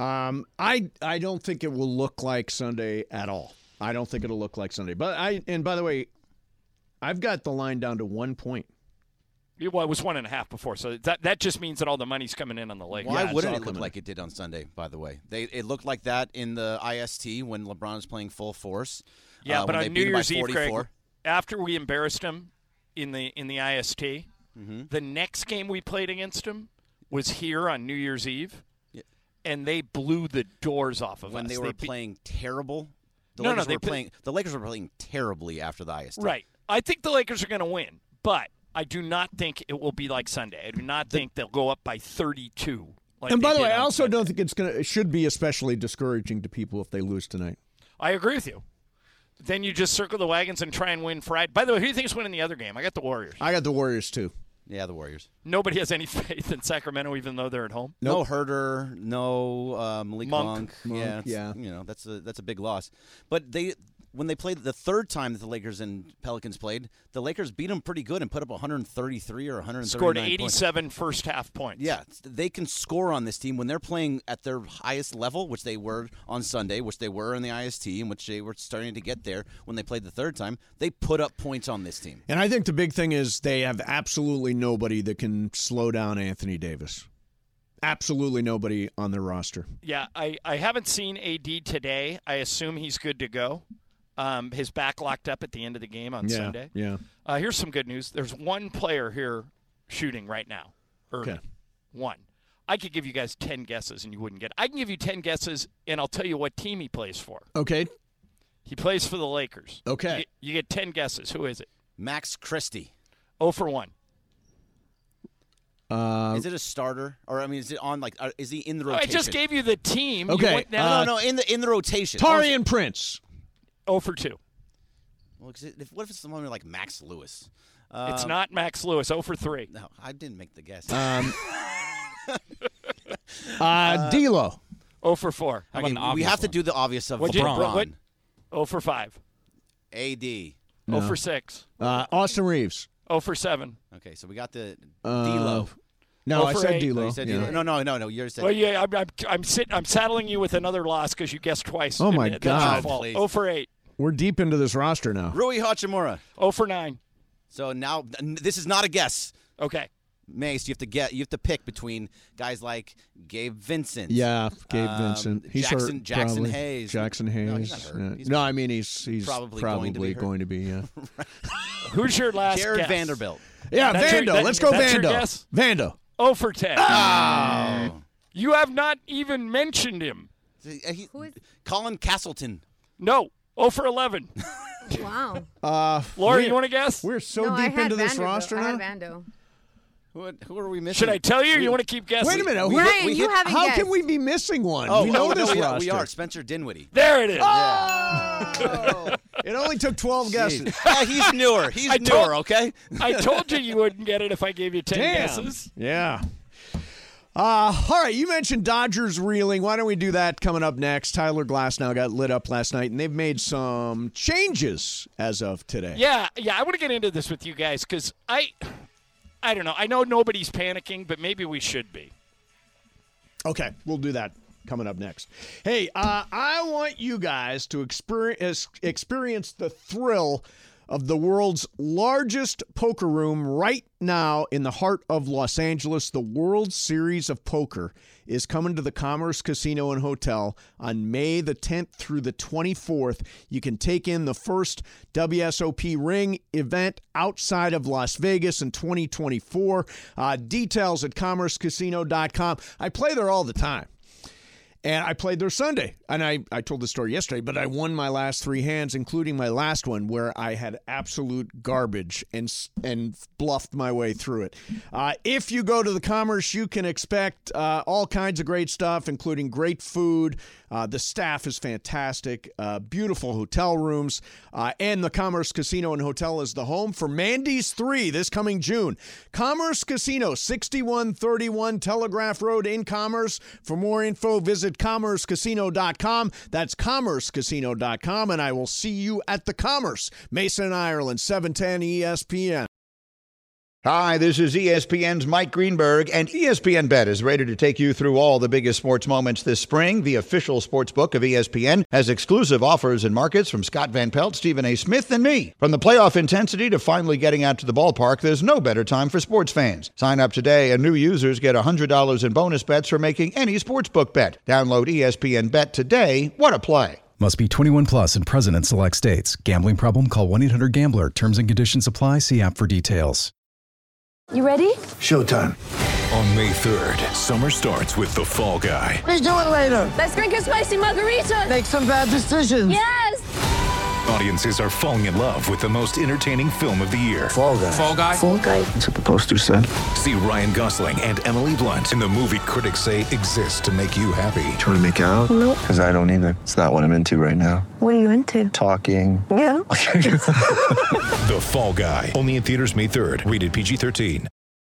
S3: I don't think it will look like Sunday at all. I don't think it'll look like Sunday. And by the way, I've got the line down to 1 point.
S4: Well, it was 1.5 before, so that just means that all the money's coming in on the Lakers.
S8: Why wouldn't it look like it did on Sunday, by the way? It looked like that in the IST when LeBron was playing full force.
S4: Yeah, but on New Year's Eve, Craig, after we embarrassed him in the IST, the next game we played against him was here on New Year's Eve, and they blew the doors off of us.
S8: When they were playing terrible? The Lakers were playing terribly after the IST.
S4: Right. I think the Lakers are going to win, but I do not think it will be like Sunday. I do not think they'll go up by 32.
S3: And by the way, I also don't think it should be especially discouraging to people if they lose tonight.
S4: I agree with you. Then you just circle the wagons and try and win Friday. By the way, who do you think is winning the other game? I got the Warriors.
S3: I got the Warriors, too.
S8: Yeah, the Warriors.
S4: Nobody has any faith in Sacramento, even though they're at home.
S8: No Herter, no Malik Monk.
S3: Yeah,
S8: that's a big loss. But when they played the third time that the Lakers and Pelicans played, the Lakers beat them pretty good and put up 133 or 139
S4: scored 87 first half points.
S8: Yeah, they can score on this team when they're playing at their highest level, which they were on Sunday, which they were in the IST, and which they were starting to get there when they played the third time. They put up points on this team.
S3: And I think the big thing is they have absolutely nobody that can slow down Anthony Davis. Absolutely nobody on their roster.
S4: Yeah, I haven't seen AD today. I assume he's good to go. His back locked up at the end of the game on Sunday.
S3: Yeah.
S4: Here's some good news. There's one player here shooting right now.
S3: Okay.
S4: One. I could give you guys 10 guesses and you wouldn't get it. I can give you 10 guesses and I'll tell you what team he plays for.
S3: Okay.
S4: He plays for the Lakers.
S3: Okay.
S4: You get 10 guesses. Who is it?
S8: Max Christie.
S4: 0 for 1.
S8: Is it a starter, or is it on is he in the rotation?
S4: I just gave you the team.
S3: Okay.
S8: No, in the rotation.
S3: Taurean Prince.
S4: 0 for 2.
S8: Well, what if it's someone like Max Lewis?
S4: It's not Max Lewis. 0 for 3.
S8: No, I didn't make the guess.
S3: D'Lo.
S4: 0 for 4.
S8: We have to do the obvious of LeBron.
S4: 0 for 5.
S8: AD.
S4: 0 for 6.
S3: Austin Reeves.
S4: 0 for 7.
S8: Okay, so we got the D'Lo.
S3: No, I said
S4: 8.
S3: D'Lo.
S8: No, you said D'Lo. No. You said.
S4: Well, yeah, I'm saddling you with another loss because you guessed twice.
S3: Oh my
S4: That's
S3: God!
S4: your fault. 0 for 8.
S3: We're deep into this roster now.
S8: Rui Hachimura.
S4: 0 for 9.
S8: So now this is not a guess.
S4: Okay.
S8: Mace, you have to pick between guys like Gabe Vincent.
S3: Yeah, Gabe Vincent. He's hurt.
S8: Jackson Hayes.
S3: Jackson Hayes.
S8: No, he's not hurt.
S3: No, I mean he's
S8: probably
S3: going to be. Yeah.
S4: Who's your last
S8: Jared
S4: guess?
S8: Vanderbilt.
S3: Yeah, Vando. Let's go Vando. Vando.
S4: 0 for 10.
S8: Oh.
S4: You have not even mentioned him.
S8: Who is Colin Castleton?
S4: No. 0 for 11.
S14: Wow.
S4: Laura, you want to guess?
S3: We're so deep into this roster now.
S14: I had Vando.
S8: Who are we missing?
S4: Should I tell you or you want to keep guessing?
S3: Wait a minute.
S14: Ryan, you haven't
S3: How
S14: guessed.
S3: can we be missing one?
S8: Oh,
S3: we know this
S8: no,
S3: roster.
S8: We are. Spencer Dinwiddie.
S4: There it is.
S3: Oh! It only took 12 guesses.
S8: Yeah, he's newer. He's newer, okay?
S4: I told you wouldn't get it if I gave you 10 guesses.
S3: Yeah. All right, you mentioned Dodgers reeling. Why don't we do that coming up next? Tyler Glasnow got lit up last night, and they've made some changes as of today.
S4: Yeah, I want to get into this with you guys because I don't know. I know nobody's panicking, but maybe we should be.
S3: Okay, we'll do that coming up next. Hey, I want you guys to experience the thrill of the world's largest poker room right now in the heart of Los Angeles. The World Series of Poker is coming to the Commerce Casino and Hotel on May the 10th through the 24th. You can take in the first WSOP Ring event outside of Las Vegas in 2024. Details at commercecasino.com. I play there all the time. And I played there Sunday. And I told the story yesterday, but I won my last 3 hands, including my last one, where I had absolute garbage and bluffed my way through it. If you go to the Commerce, you can expect all kinds of great stuff, including great food. The staff is fantastic, beautiful hotel rooms, and the Commerce Casino and Hotel is the home for Mandy's 3 this coming June. Commerce Casino, 6131 Telegraph Road in Commerce. For more info, visit commercecasino.com. That's commercecasino.com, and I will see you at the Commerce, Mason, Ireland, 710 ESPN.
S15: Hi, this is ESPN's Mike Greenberg, and ESPN Bet is ready to take you through all the biggest sports moments this spring. The official sports book of ESPN has exclusive offers and markets from Scott Van Pelt, Stephen A. Smith, and me. From the playoff intensity to finally getting out to the ballpark, there's no better time for sports fans. Sign up today, and new users get $100 in bonus bets for making any sportsbook bet. Download ESPN Bet today. What a play.
S10: Must be 21 plus and present in select states. Gambling problem? Call 1-800-GAMBLER. Terms and conditions apply. See app for details.
S14: You ready?
S11: Showtime.
S16: On May 3rd, summer starts with The Fall Guy.
S14: Let's do it later. Let's drink a spicy margarita. Make some bad decisions. Yes.
S16: Audiences are falling in love with the most entertaining film of the year.
S11: Fall Guy.
S16: Fall Guy?
S14: Fall guy.
S11: That's what the poster said.
S16: See Ryan Gosling and Emily Blunt in the movie critics say exists to make you happy.
S11: Trying to make it out?
S14: Nope.
S11: Because I don't either. It's not what I'm into right now.
S14: What are you into?
S11: Talking.
S14: Yeah.
S16: The Fall Guy. Only in theaters May 3rd. Rated PG-13.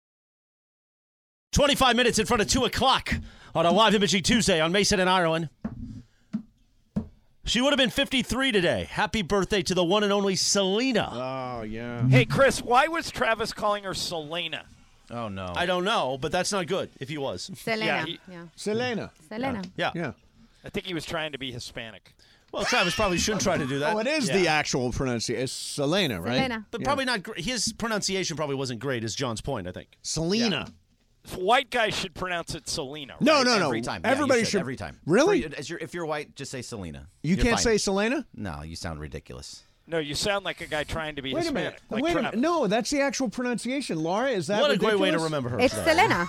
S6: 25 minutes in front of 2 o'clock on a live imaging Tuesday on Mason and Ireland. She would have been 53 today. Happy birthday to the one and only Selena.
S3: Oh, yeah.
S4: Hey, Chris, why was Travis calling her Selena?
S8: Oh, no.
S6: I don't know, but that's not good if he was.
S14: Selena.
S3: Selena.
S14: Selena.
S6: Yeah.
S4: I think he was trying to be Hispanic.
S6: Well, Travis probably shouldn't try to do that.
S3: Oh, it is the actual pronunciation. It's Selena, right?
S14: Selena.
S6: But probably not great. His pronunciation probably wasn't great, is John's point, I think.
S3: Selena.
S4: White guys should pronounce it Selena. Right?
S3: No.
S8: Every time. Yeah,
S3: Everybody
S8: you
S3: should.
S8: Every time.
S3: Really?
S8: If you're white, just say Selena.
S3: You
S8: You're
S3: can't
S8: fine.
S3: say Selena?
S8: No, you sound ridiculous.
S4: No, you sound like a guy trying to be
S3: Wait a
S4: Hispanic.
S3: minute.
S4: Like
S3: Wait a
S4: Travis.
S3: minute. No, that's the actual pronunciation. Laura, is that
S6: What a
S3: ridiculous?
S6: great way to remember her.
S14: It's Selena.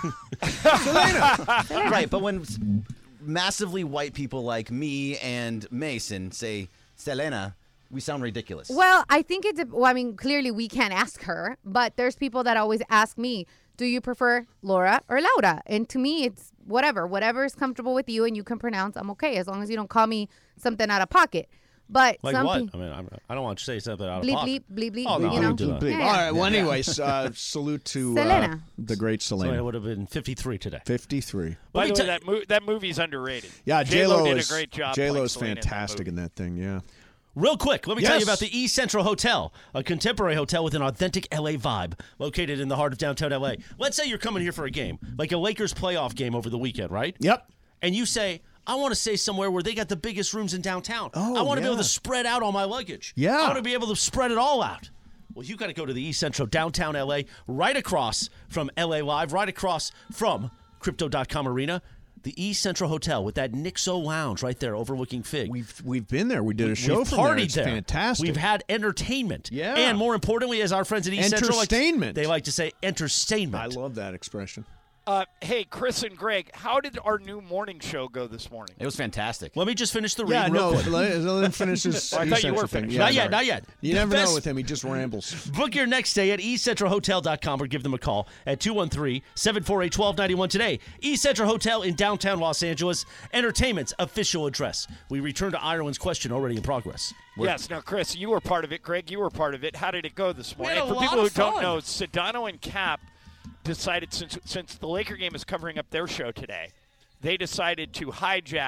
S3: Selena.
S8: Right, but when massively white people like me and Mason say Selena, we sound ridiculous.
S14: Well, I think clearly we can't ask her, but there's people that always ask me, do you prefer Laura or Laura? And to me, it's whatever is comfortable with you and you can pronounce, I'm okay, as long as you don't call me something out of pocket. But
S6: Like
S14: some
S6: what?
S14: pe-
S6: I mean, I don't want to say something out of
S14: bleep,
S6: pocket.
S14: bleep, bleep, bleep,
S6: Oh, no,
S14: you
S6: I
S14: know?
S6: won't do that.
S14: Yeah.
S3: All right. Well, anyways, salute to
S14: Selena.
S3: the great
S6: Selena
S3: Selena.
S6: would have been 53 today.
S3: 53.
S4: By
S6: Let
S4: the
S6: me
S4: way, that movie's underrated.
S3: Yeah,
S4: J-Lo
S3: J-Lo
S4: did
S3: is
S4: a great job.
S3: J-Lo
S4: playing
S3: is
S4: Selena in that
S3: fantastic
S4: movie.
S3: in that thing. Yeah.
S6: Real quick, let me tell you
S3: Yes.
S6: about the East Central Hotel, a contemporary hotel with an authentic LA vibe, located in the heart of downtown LA. Let's say you're coming here for a game, like a Lakers playoff game over the weekend, right?
S3: Yep.
S6: And you say, I want to stay somewhere where they got the biggest rooms in downtown.
S3: Oh,
S6: I want to be able
S3: yeah.
S6: to spread out all my luggage.
S3: Yeah.
S6: I want to be able to spread it all out. Well, you got to go to the East Central downtown LA, right across from LA Live, right across from Crypto.com Arena. The East Central Hotel with that Nixo Lounge right there overlooking Fig.
S3: We've been there. We did a show
S6: We've
S3: from there.
S6: partied
S3: It's
S6: there.
S3: fantastic.
S6: We've had entertainment.
S3: Yeah.
S6: And more importantly, as our friends at East Central
S3: Entertainment.
S6: they like to say, entertainment.
S3: I love that expression.
S4: Hey, Chris and Greg, how did our new morning show go this morning?
S8: It was fantastic.
S6: Let me just finish the read
S3: Yeah,
S6: real
S3: no.
S6: quick.
S3: Let him finish his.
S4: I thought you were
S3: Central thing.
S4: finished.
S3: Yeah,
S6: Not yet,
S3: sorry.
S6: not yet.
S3: You
S6: The
S3: never know
S6: best-
S3: with him. He just rambles.
S6: Book your next stay at eastcentralhotel.com or give them a call at 213-748-1291 today. East Central Hotel in downtown Los Angeles, entertainment's official address. We return to Ireland's question already in progress.
S4: Yes, now, Chris, you were part of it. Greg, you were part of it. How did it go this morning?
S6: had
S4: And
S6: a
S4: for people
S6: lot
S4: who
S6: of
S4: don't
S6: fun.
S4: know, Sedano and Cap decided, since the Laker game is covering up their show today, they decided to hijack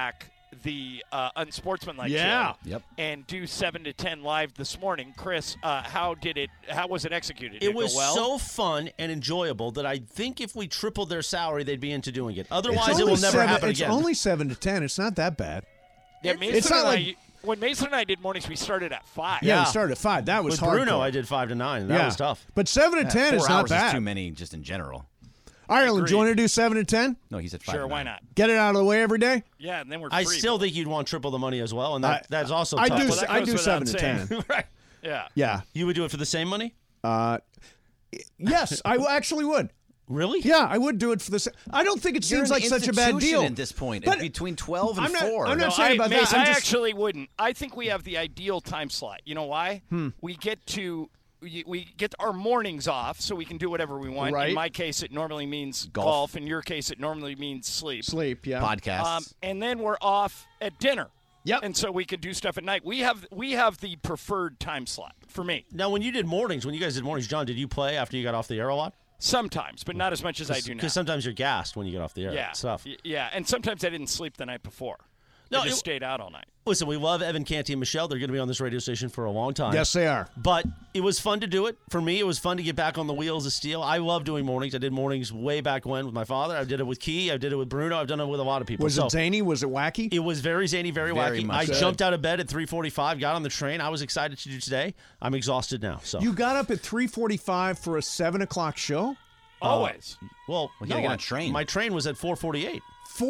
S4: the Unsportsmanlike
S3: Yeah.
S4: show
S8: Yep.
S4: and do 7 to 10 live this morning. Chris, how was it executed? Did
S6: It was
S4: go well?
S6: so fun and enjoyable that I think if we tripled their salary, they'd be into doing it. Otherwise,
S3: It's
S6: it will
S3: only
S6: never happen
S3: It's
S6: again.
S3: only 7 to 10. It's not that bad.
S4: Yeah, Mason
S3: it's not
S4: and
S3: like
S4: when Mason and I did mornings, we started at 5.
S3: we started at 5. That was
S6: With
S3: hardcore.
S6: Bruno, I did 5 to 9. That was tough.
S3: But 7 to 10 is
S8: 4
S3: not
S8: hours
S3: bad.
S8: is too many just in general.
S3: Ireland, do you want to do 7 to 10?
S8: No, he said 5
S4: Sure,
S8: to 9.
S4: why not?
S3: Get it out of the way every day?
S4: Yeah, and then we're
S6: I
S4: free.
S6: still think you'd want triple the money as well, and that's also
S3: I
S6: tough.
S3: do.
S6: Well, that
S3: I
S6: goes
S3: do
S6: without
S3: 7 to
S6: saying.
S3: 10.
S4: Right. Yeah.
S3: Yeah.
S6: You would do it for the same money?
S3: Yes, I actually would.
S6: Really?
S3: Yeah, I would do it for the. I don't think it
S8: You're
S3: seems
S8: an
S3: like such a bad
S8: institution
S3: deal
S8: at this point.
S3: But
S8: It's between 12 and
S3: I'm not,
S8: 4.
S3: I'm not
S4: No,
S3: saying about
S4: Mace,
S3: that.
S4: I actually wouldn't. I think we have the ideal time slot. You know why? We get our mornings off, so we can do whatever we want.
S3: Right.
S4: In my case, it normally means golf. In your case, it normally means sleep.
S3: Sleep, yeah.
S8: Podcasts.
S4: And then we're off at dinner.
S3: Yep.
S4: And so we can do stuff at night. We have the preferred time slot for me.
S6: Now, when you guys did mornings, John, did you play after you got off the air a lot?
S4: Sometimes, but not as much as I do now.
S6: Because sometimes you're gassed when you get off the air.
S4: Yeah.
S6: It's tough.
S4: Yeah, and sometimes I didn't sleep the night before. I just stayed out all night.
S6: Listen, we love Evan Canty and Michelle. They're going to be on this radio station for a long time.
S3: Yes, they are.
S6: But it was fun to do it. For me, it was fun to get back on the wheels of steel. I love doing mornings. I did mornings way back when with my father. I did it with Key. I did it with Bruno. I've done it with a lot of people.
S3: Was it zany? Was it wacky?
S6: It was very zany, very wacky. I
S3: much so.
S6: jumped out of bed at 3:45, got on the train. I was excited to do today. I'm exhausted now. So
S3: You got up at 3:45 for a 7 o'clock show?
S4: Always.
S6: Well,
S8: you
S6: no,
S8: gotta get on a train.
S6: My train was at 4:48.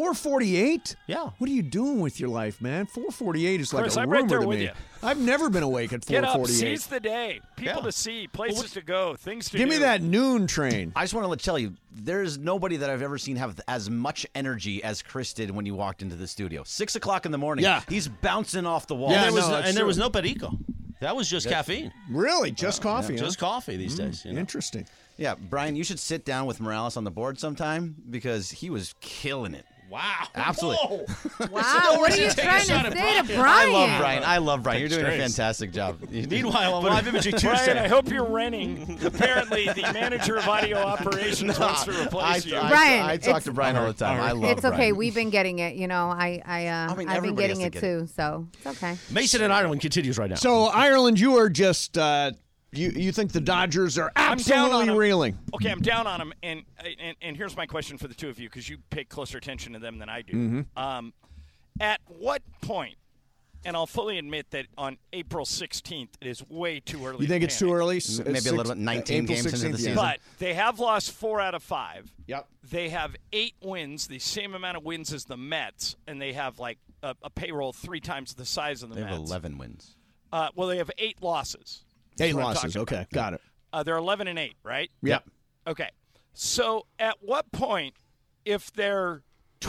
S3: 4:48?
S6: Yeah.
S3: What are you doing with your life, man? 4:48 is like
S4: Chris,
S3: a
S4: I'm
S3: rumor
S4: right there
S3: to
S4: with
S3: me.
S4: you.
S3: I've never been awake at 4:48.
S4: Get up, seize the day. People to see, places to go, things to do.
S3: Give me that noon train.
S8: I just want to tell you, there's nobody that I've ever seen have as much energy as Chris did when you walked into the studio. 6 o'clock in the morning.
S3: Yeah.
S8: He's bouncing off the wall.
S6: Yeah, there was no Perico. That was just caffeine.
S3: Really? Just coffee?
S6: Yeah,
S3: huh?
S6: just coffee these days. You know?
S3: Interesting.
S8: Yeah, Brian, you should sit down with Morales on the board sometime because he was killing it.
S6: Wow.
S8: Absolutely.
S14: Wow, what are you trying to say to Brian?
S8: I love Brian. You're doing a fantastic job.
S6: Meanwhile, on Live Imaging Tuesday.
S4: Brian, I hope you're renting. Apparently, the manager of audio operations wants to replace you.
S14: Brian,
S8: I talk to Brian all the time. I love
S14: It's okay.
S8: Brian.
S14: We've been getting it. You know, I've been
S8: everybody
S14: getting
S8: has
S14: it
S8: to get
S14: too. So it's okay.
S6: Mason and Ireland continues right now.
S3: So, Ireland, you are just, you think the Dodgers are
S4: I'm down on
S3: absolutely
S4: them.
S3: reeling.
S4: Okay, I'm down on them, and here's my question for the two of you because you pay closer attention to them than I do.
S3: Mm-hmm.
S4: At what point, and I'll fully admit that on April 16th, it is way too early.
S3: You think
S4: to
S3: it's too
S4: panic.
S3: early?
S8: Maybe a little bit, 19
S3: April
S8: games into the
S3: 16th,
S8: season.
S4: But they have lost 4 out of 5.
S3: Yep.
S4: They have 8 wins, the same amount of wins as the Mets, and they have like a payroll 3 times the size of the
S8: They
S4: Mets.
S8: have 11 wins.
S4: Well, they have 8 losses.
S3: 8
S4: That's what I'm
S3: losses.
S4: talking
S3: Okay,
S4: about.
S3: got it.
S4: They're 11-8, right?
S3: Yep.
S4: Okay. So at what point, if they're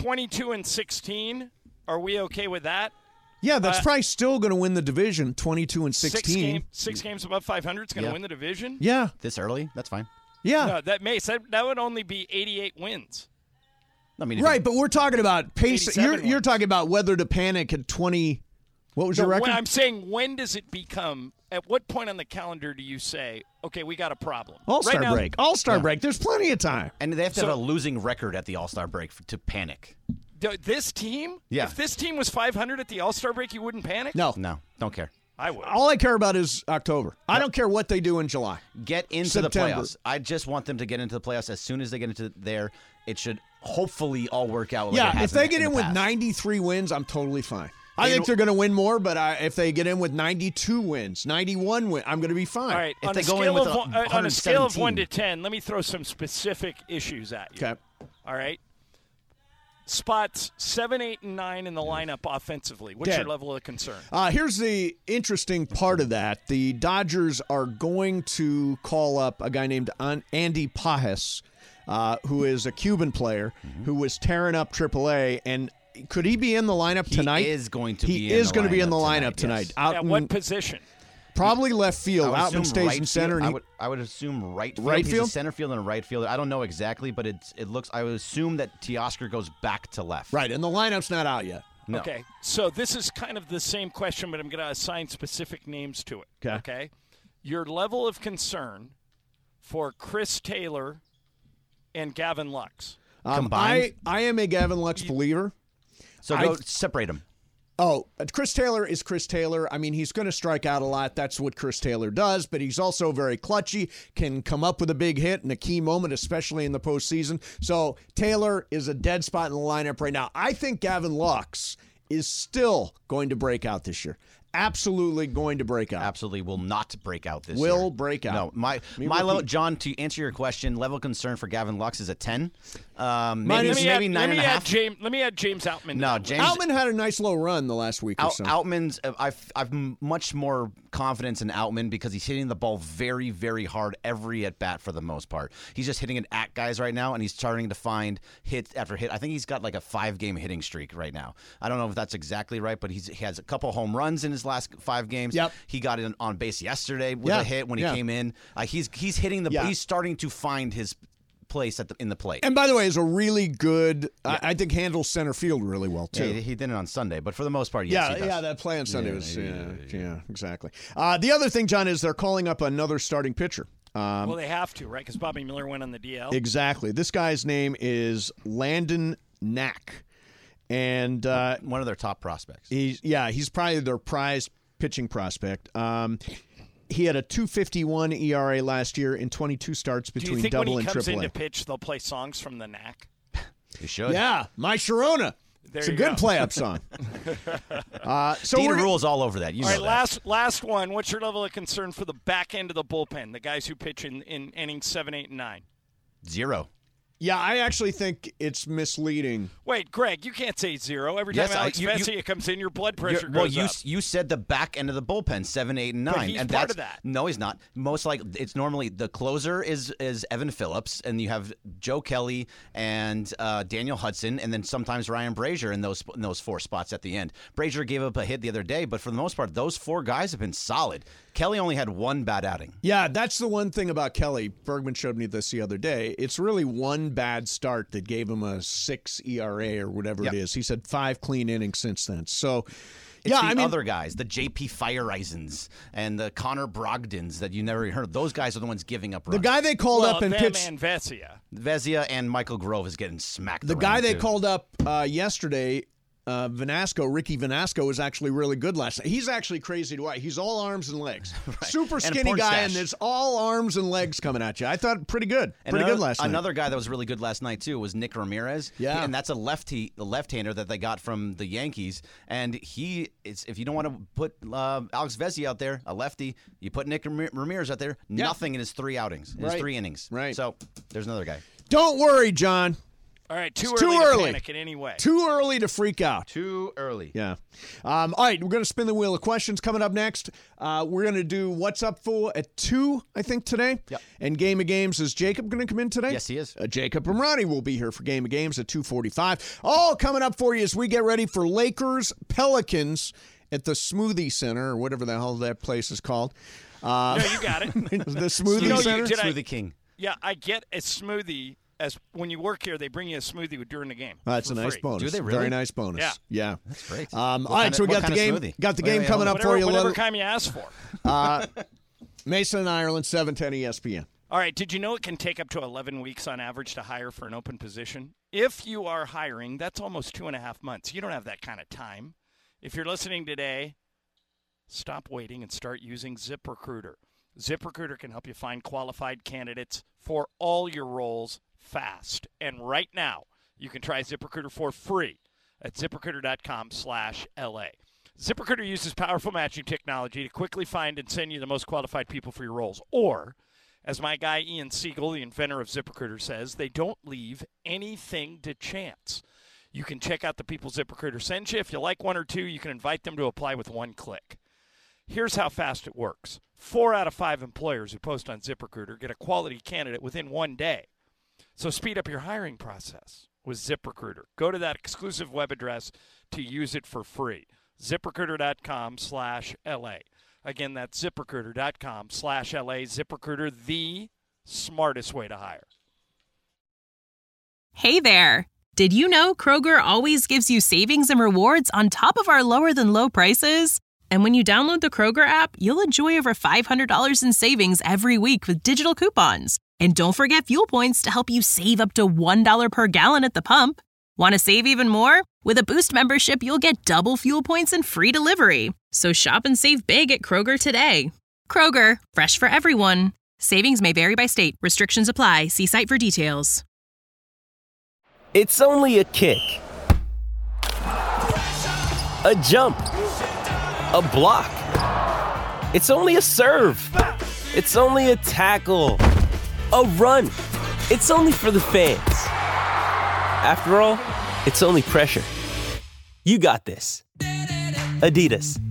S4: 22-16, are we okay with that?
S3: Yeah, that's probably still going to win the division, 22 and 16.
S4: 6 games above 500 is going to win the division?
S3: Yeah.
S8: This early? That's fine.
S3: Yeah.
S4: No, that would only be 88 wins.
S8: I mean,
S3: Right, but we're talking about pace.
S4: 87
S3: You're talking about whether to panic at 20. What was your
S4: No,
S3: record?
S4: I'm saying, when does it become? At what point on the calendar do you say, okay, we got a problem?
S3: All-Star
S4: Right now-
S3: break. All-Star break. There's plenty of time.
S8: And they have to
S4: So-
S8: have a losing record at the All-Star break to panic.
S4: This team?
S8: Yeah.
S4: If this team was 500 at the All-Star break, you wouldn't panic?
S3: No.
S8: No, don't care.
S4: I would.
S3: All I care about is October. I don't care what they do in July.
S8: Get into
S3: September.
S8: the playoffs. I just want them to get into the playoffs. As soon as they get into there, it should hopefully all work out. Like it
S3: Yeah,
S8: has
S3: if they get
S8: the
S3: in with
S8: past.
S3: 93 wins, I'm totally fine. I think they're going to win more, but if they get in with 92 wins, 91 wins, I'm going to be fine.
S4: All right.
S8: If
S4: On
S8: they
S4: a,
S8: go in
S4: scale
S8: with
S4: of,
S8: a
S4: on a scale of
S8: 117.
S4: 1 to 10, let me throw some specific issues at you.
S3: Okay.
S4: All right. Spots 7, 8, and 9 in the lineup offensively. What's
S3: Dead.
S4: your level of concern?
S3: Here's the interesting part of that. The Dodgers are going to call up a guy named Andy Pajes, who is a Cuban player who was tearing up AAA. And could he be in the lineup tonight?
S8: He is going to
S3: He
S8: be in
S3: is
S8: the
S3: going to be in the
S8: lineup
S3: lineup tonight.
S8: yes.
S3: Out
S4: At
S3: in-
S4: what position?
S3: Probably left field.
S8: I would
S3: Outman
S8: assume
S3: stays
S8: right
S3: in center.
S8: field.
S3: And he,
S8: I would assume right field.
S3: Right
S8: He's
S3: field?
S8: a center field and a right fielder. I don't know exactly, but it looks. I would assume that Teoscar goes back to left.
S3: right, and the lineup's not out yet.
S8: No.
S4: Okay. So this is kind of the same question, but I'm going to assign specific names to it. Okay. Your level of concern for Chris Taylor and Gavin Lux.
S8: Combined?
S3: I am a Gavin Lux believer.
S8: So
S3: I-
S8: go separate them.
S3: Oh, Chris Taylor is Chris Taylor. I mean, he's going to strike out a lot. That's what Chris Taylor does, but he's also very clutchy, can come up with a big hit in a key moment, especially in the postseason. So Taylor is a dead spot in the lineup right now. I think Gavin Lux is still going to break out this year. Absolutely going to break out.
S8: Absolutely will not break out this year.
S3: Will break out.
S8: No, my level, John, to answer your question, level of concern for Gavin Lux is a 10. Maybe
S4: 9.5. Let me add James Outman.
S8: No, James
S3: Outman had a nice low run the last week or so.
S8: Outman's, I've much more confidence in Outman because he's hitting the ball very, very hard every at bat for the most part. He's just hitting it at guys right now, and he's starting to find hit after hit. I think he's got like a 5-game hitting streak right now. I don't know if that's exactly right, but he has a couple home runs in his last 5 games.
S3: Yep.
S8: He got it on base yesterday with a hit when he came in. He's hitting the. He's starting to find his place in the plate.
S3: And by the way, is a really good. I think handles center field really well too.
S8: Yeah, he did it on Sunday, but for the most part, yes, he does.
S3: Yeah, that play on Sunday was. Yeah, exactly. The other thing, John, is they're calling up another starting pitcher.
S4: Well, they have to, right? Because Bobby Miller went on the DL.
S3: Exactly. This guy's name is Landon Knack. And
S8: one of their top prospects.
S3: He's probably their prized pitching prospect. He had a 2.51 ERA last year in 22 starts between Double and Triple A.
S4: Do you think when he comes in to pitch, they'll play songs from the Knack?
S8: You should.
S3: Yeah, My Sharona. It's a good play-up song.
S8: So Dieter rules all over that. You know
S4: that. Last one. What's your level of concern for the back end of the bullpen, the guys who pitch in innings 7, 8, and 9?
S8: 0.
S3: Yeah, I actually think it's misleading.
S4: Wait, Greg, you can't say 0. Every time Alex Vesia comes in, your blood pressure goes up.
S8: You said the back end of the bullpen, 7, 8, and 9.
S4: But he's
S8: and
S4: part of that.
S8: No, he's not. Most it's normally the closer is Evan Phillips, and you have Joe Kelly and Daniel Hudson, and then sometimes Ryan Brazier in those 4 spots at the end. Brazier gave up a hit the other day, but for the most part, those 4 guys have been solid. Kelly only had 1 bad outing.
S3: Yeah, that's the one thing about Kelly. Bergman showed me this the other day. It's really one bad start that gave him a 6 ERA or whatever it is. He's had 5 clean innings since then. So,
S8: it's other guys, the J.P. Fireisens and the Connor Brogdons that you never heard of. Those guys are the ones giving up runs.
S3: The guy they called up and pitched.
S4: And Vesia.
S8: Vesia and Michael Grove is getting smacked.
S3: The guy they called up yesterday, Ricky Vanasco, was actually really good last night. He's actually crazy to watch. He's all arms and legs.
S8: Right.
S3: Super skinny guy, and there's all arms and legs coming at you. I thought pretty good. Pretty good last night.
S8: Another guy that was really good last night, too, was Nick Ramirez.
S3: Yeah.
S8: And that's a left-hander that they got from the Yankees. And if you don't want to put Alex Vesia out there, a lefty, you put Nick Ramirez out there, nothing in his 3 outings, in his 3 innings.
S3: Right.
S8: So there's another guy.
S3: Don't worry, John.
S4: All right, too early to panic in any way.
S3: Too early to freak out.
S8: Too early.
S3: Yeah. All right, we're going to spin the wheel of questions coming up next. We're going to do What's Up Fool at 2, I think, today.
S8: Yep.
S3: And Game of Games, is Jacob going to come in today?
S8: Yes, he is.
S3: Jacob Ramrani will be here for Game of Games at 2:45. All coming up for you as we get ready for Lakers Pelicans at the Smoothie Center, or whatever the hell that place is called.
S4: No, you got it.
S3: The Smoothie Center?
S8: Smoothie King.
S4: Yeah, I get a smoothie. As when you work here, they bring you a smoothie during the game.
S3: That's a nice
S4: free.
S3: bonus.
S8: Do they really?
S3: Very nice bonus.
S4: Yeah.
S3: That's
S8: great.
S3: All right, so we got the game. Got the game coming up for you.
S4: Whatever kind you ask for.
S3: Mason and Ireland, 710 ESPN.
S4: All right, did you know it can take up to 11 weeks on average to hire for an open position? If you are hiring, that's almost 2.5 months. You don't have that kind of time. If you're listening today, stop waiting and start using ZipRecruiter. ZipRecruiter can help you find qualified candidates for all your roles fast. And right now, you can try ZipRecruiter for free at ZipRecruiter.com/LA. ZipRecruiter uses powerful matching technology to quickly find and send you the most qualified people for your roles. Or, as my guy Ian Siegel, the inventor of ZipRecruiter, says, they don't leave anything to chance. You can check out the people ZipRecruiter sends you. If you like one or two, you can invite them to apply with one click. Here's how fast it works. 4 out of 5 employers who post on ZipRecruiter get a quality candidate within 1 day. So speed up your hiring process with ZipRecruiter. Go to that exclusive web address to use it for free. ZipRecruiter.com/LA. Again, that's ZipRecruiter.com/LA. ZipRecruiter, the smartest way to hire.
S17: Hey there. Did you know Kroger always gives you savings and rewards on top of our lower than low prices? And when you download the Kroger app, you'll enjoy over $500 in savings every week with digital coupons. And don't forget fuel points to help you save up to $1 per gallon at the pump. Want to save even more? With a Boost membership, you'll get double fuel points and free delivery. So shop and save big at Kroger today. Kroger, fresh for everyone. Savings may vary by state. Restrictions apply. See site for details.
S18: It's only a kick, a jump, a block. It's only a serve. It's only a tackle, a run. It's only for the fans. After all, it's only pressure. You got this. Adidas.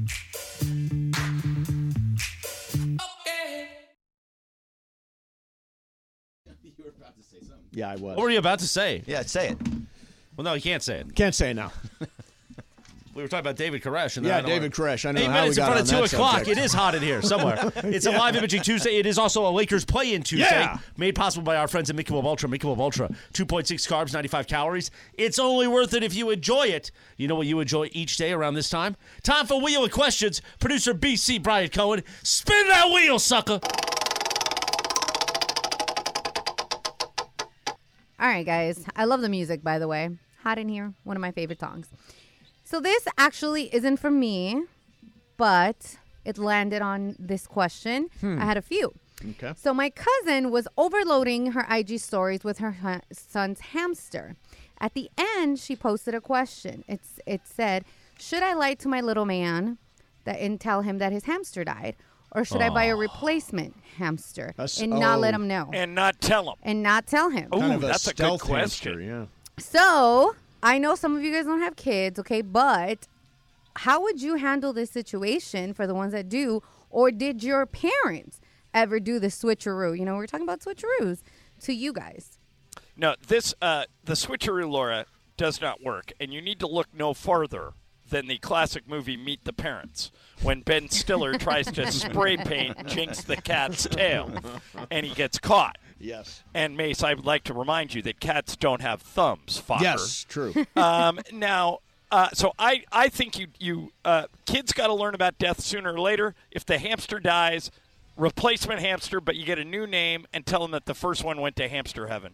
S3: Yeah, I was.
S6: What were you about to say?
S8: Yeah, say it.
S6: Well, no, you can't say it.
S3: Can't say it now.
S6: We were talking about David Koresh. And
S3: Yeah, David Koresh. I know
S6: 8
S3: how
S6: minutes
S3: we
S6: in
S3: got
S6: front
S3: on
S6: of 2
S3: that
S6: o'clock.
S3: subject.
S6: It is hot in here somewhere. It's a live imaging Tuesday. It is also a Lakers play-in Tuesday.
S3: Yeah.
S6: Made possible by our friends at Michelob Ultra. Michelob Ultra, 2.6 carbs, 95 calories. It's only worth it if you enjoy it. You know what you enjoy each day around this time? Time for Wheel of Questions. Producer BC Brian Cohen. Spin that wheel, sucker.
S14: All right, guys. I love the music, by the way. Hot in Here, one of my favorite songs. So this actually isn't from me, but it landed on this question. I had a few.
S3: Okay.
S14: So my cousin was overloading her IG stories with her son's hamster. At the end, she posted a question. It said, should I lie to my little man and tell him that his hamster died? Or should I buy a replacement hamster and not let him know?
S4: And not tell him.
S14: And not tell him.
S4: Oh, that's a good question.
S3: Hamster, yeah.
S14: So I know some of you guys don't have kids, okay, but how would you handle this situation for the ones that do? Or did your parents ever do the switcheroo? You know, we're talking about switcheroos to you guys.
S4: No, the switcheroo, Laura, does not work. And you need to look no farther than the classic movie Meet the Parents, when Ben Stiller tries to spray paint Jinx the cat's tail, and he gets caught.
S3: Yes.
S4: And Mace, I would like to remind you that cats don't have thumbs, Fokker.
S3: Yes, true.
S4: Now, so I think you kids got to learn about death sooner or later. If the hamster dies, replacement hamster, but you get a new name and tell them that the first one went to hamster heaven.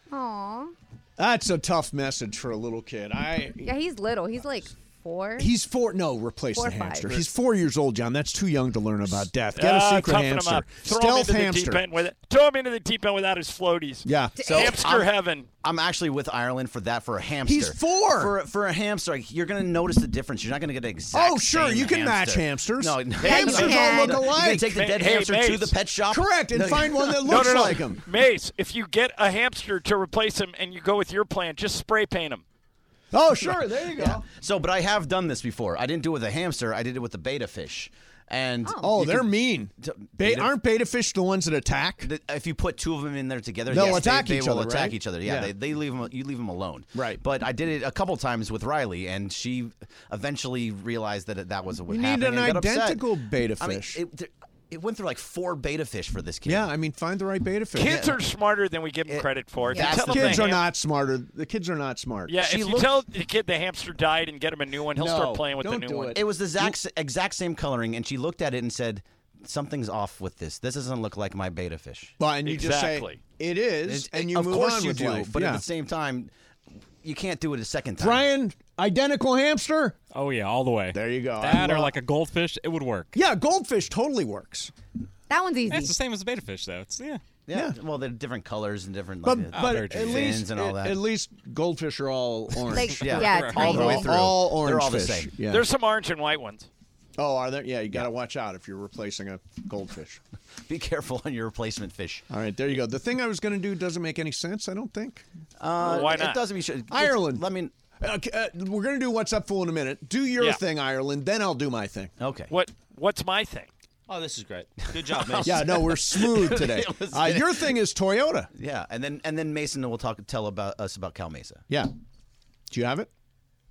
S14: Aw.
S3: That's a tough message for a little kid.
S14: Yeah, he's little. He's like 4.
S3: He's 4. No, replace
S14: 4 or
S3: the
S14: 5.
S3: hamster. He's 4 years old, John. That's too young to learn about death. Get a secret
S4: toughen him
S3: hamster.
S4: up. Throw him
S3: Stealth
S4: into the
S3: hamster.
S4: deep end throw him into the deep end without his floaties.
S3: Yeah.
S8: So
S4: hamster heaven.
S8: I'm actually with Ireland for that, for a hamster.
S3: He's 4.
S8: For a hamster, you're going to notice the difference. You're not going to get the exact
S3: Oh, sure.
S8: same
S3: You can
S8: hamster.
S3: match hamsters.
S8: No,
S3: hamsters all look
S8: You're going
S3: alike.
S8: to take the dead hamster to the pet shop?
S3: Correct, and
S8: No,
S3: find one that looks like him.
S4: Mace, if you get a hamster to replace him and you go with your plan, just spray paint him.
S3: Oh, sure. There you go.
S8: Yeah. So, but I have done this before. I didn't do it with a hamster. I did it with the beta fish. And
S3: they're mean. Aren't beta fish the ones that attack?
S8: If you put 2 of them in there together,
S3: They'll
S8: yes,
S3: attack
S8: they
S3: each
S8: will
S3: other,
S8: attack
S3: right?
S8: each other. Yeah,
S3: Yeah.
S8: They leave them. You leave them alone.
S3: Right.
S8: But I did it a couple times with Riley, and she eventually realized that was what
S3: You
S8: happened.
S3: need an
S8: and got upset.
S3: identical beta
S8: I mean,
S3: fish.
S8: it went through like 4 beta fish for this kid.
S3: Yeah, I mean, find the right beta fish.
S4: Kids are smarter than we give them credit for. If you
S3: The
S4: tell them
S3: kids
S4: the
S3: are not smarter. The kids are not smart.
S4: Yeah, if you tell the kid the hamster died and get him a new one, he'll start playing with the
S3: don't
S4: new
S3: do
S4: one.
S8: It was the exact same coloring, and she looked at it and said, "Something's off with this. This doesn't look like my beta fish."
S3: Well, and you just say it is, and you
S8: of
S3: move
S8: course
S3: on
S8: you
S3: with
S8: do,
S3: life.
S8: but
S3: Yeah.
S8: at the same time, you can't do it a second time.
S3: Brian, identical hamster?
S7: Oh, yeah, all the way.
S3: There you go.
S7: That or like a goldfish, it would work.
S3: Yeah, goldfish totally works.
S14: That one's easy.
S7: It's the same as a beta fish, though. It's
S8: Yeah. Well, they're different colors and different
S3: But,
S8: like,
S3: but at
S8: fins
S3: least
S8: and all that.
S3: at least goldfish are all orange.
S14: Like, yeah,
S8: all the way through.
S3: All orange
S8: They're all the
S3: fish.
S8: same.
S3: Yeah.
S4: There's some orange and white ones.
S3: Oh, are there? Yeah, you got to watch out if you're replacing a goldfish.
S8: Be careful on your replacement fish.
S3: All right, there you go. The thing I was going to do doesn't make any sense, I don't think.
S4: Why not?
S8: It doesn't mean
S3: Ireland.
S8: Let me.
S3: We're going to do What's Up, Fool in a minute. Do your
S4: Yeah.
S3: thing, Ireland, then I'll do my thing.
S8: Okay.
S4: What's my thing?
S6: Oh, this is great. Good job, Mace.
S3: Yeah, no, we're smooth today. Your thing is Toyota.
S8: Yeah, and then Mason will tell us about Cal Mesa.
S3: Yeah. Do you have it?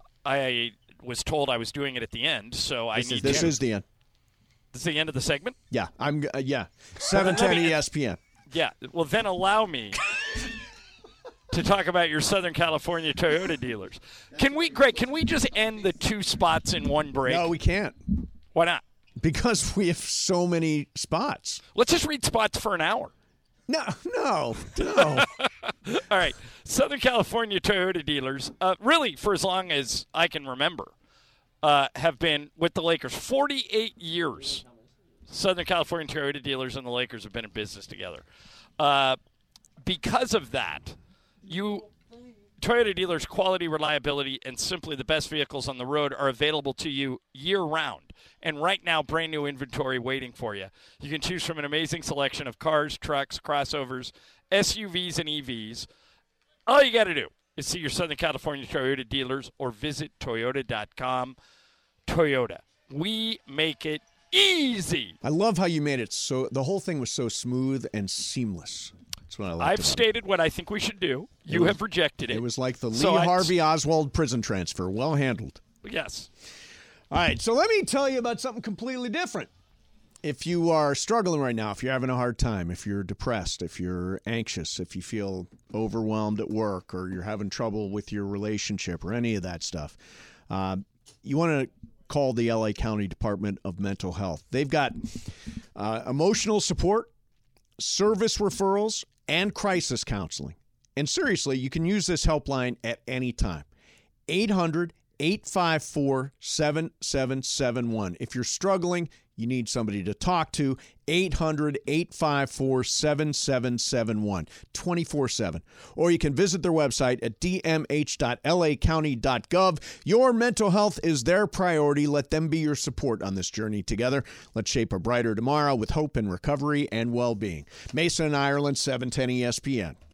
S4: I was told I was doing it at the end, so I need
S3: This
S4: to.
S3: is the end.
S4: This is the end of the segment?
S3: Yeah, 7:10 ESPN.
S4: Yeah. Well, then allow me to talk about your Southern California Toyota dealers. Greg, can we just end the 2 spots in one break?
S3: No, we can't.
S4: Why not?
S3: Because we have so many spots.
S4: Let's just read spots for an hour.
S3: No.
S4: All right. Southern California Toyota dealers, really for as long as I can remember, have been with the Lakers. 48 years. Southern California Toyota dealers and the Lakers have been in business together. Because of that, Toyota dealers' quality, reliability, and simply the best vehicles on the road are available to you year-round. And right now, brand new inventory waiting for you. You can choose from an amazing selection of cars, trucks, crossovers, SUVs, and EVs. All you got to do is see your Southern California Toyota dealers or visit Toyota.com. Toyota. We make it easy.
S3: I love how you made it so the whole thing was so smooth and seamless. That's what I liked.
S4: I've stated what I think we should do. You have rejected it.
S3: It was like the Lee Harvey Oswald prison transfer. Well handled.
S4: Yes.
S3: All right, so let me tell you about something completely different. If you are struggling right now, if you're having a hard time, if you're depressed, if you're anxious, if you feel overwhelmed at work, or you're having trouble with your relationship or any of that stuff, you want to call the LA County Department of Mental Health. They've got emotional support, service referrals, and crisis counseling. And seriously, you can use this helpline at any time. 800-854-7771. If you're struggling, you need somebody to talk to, 800-854-7771, 24/7. Or you can visit their website at dmh.lacounty.gov. Your mental health is their priority. Let them be your support on this journey together. Let's shape a brighter tomorrow with hope and recovery and well-being. Mason and Ireland, 710 ESPN.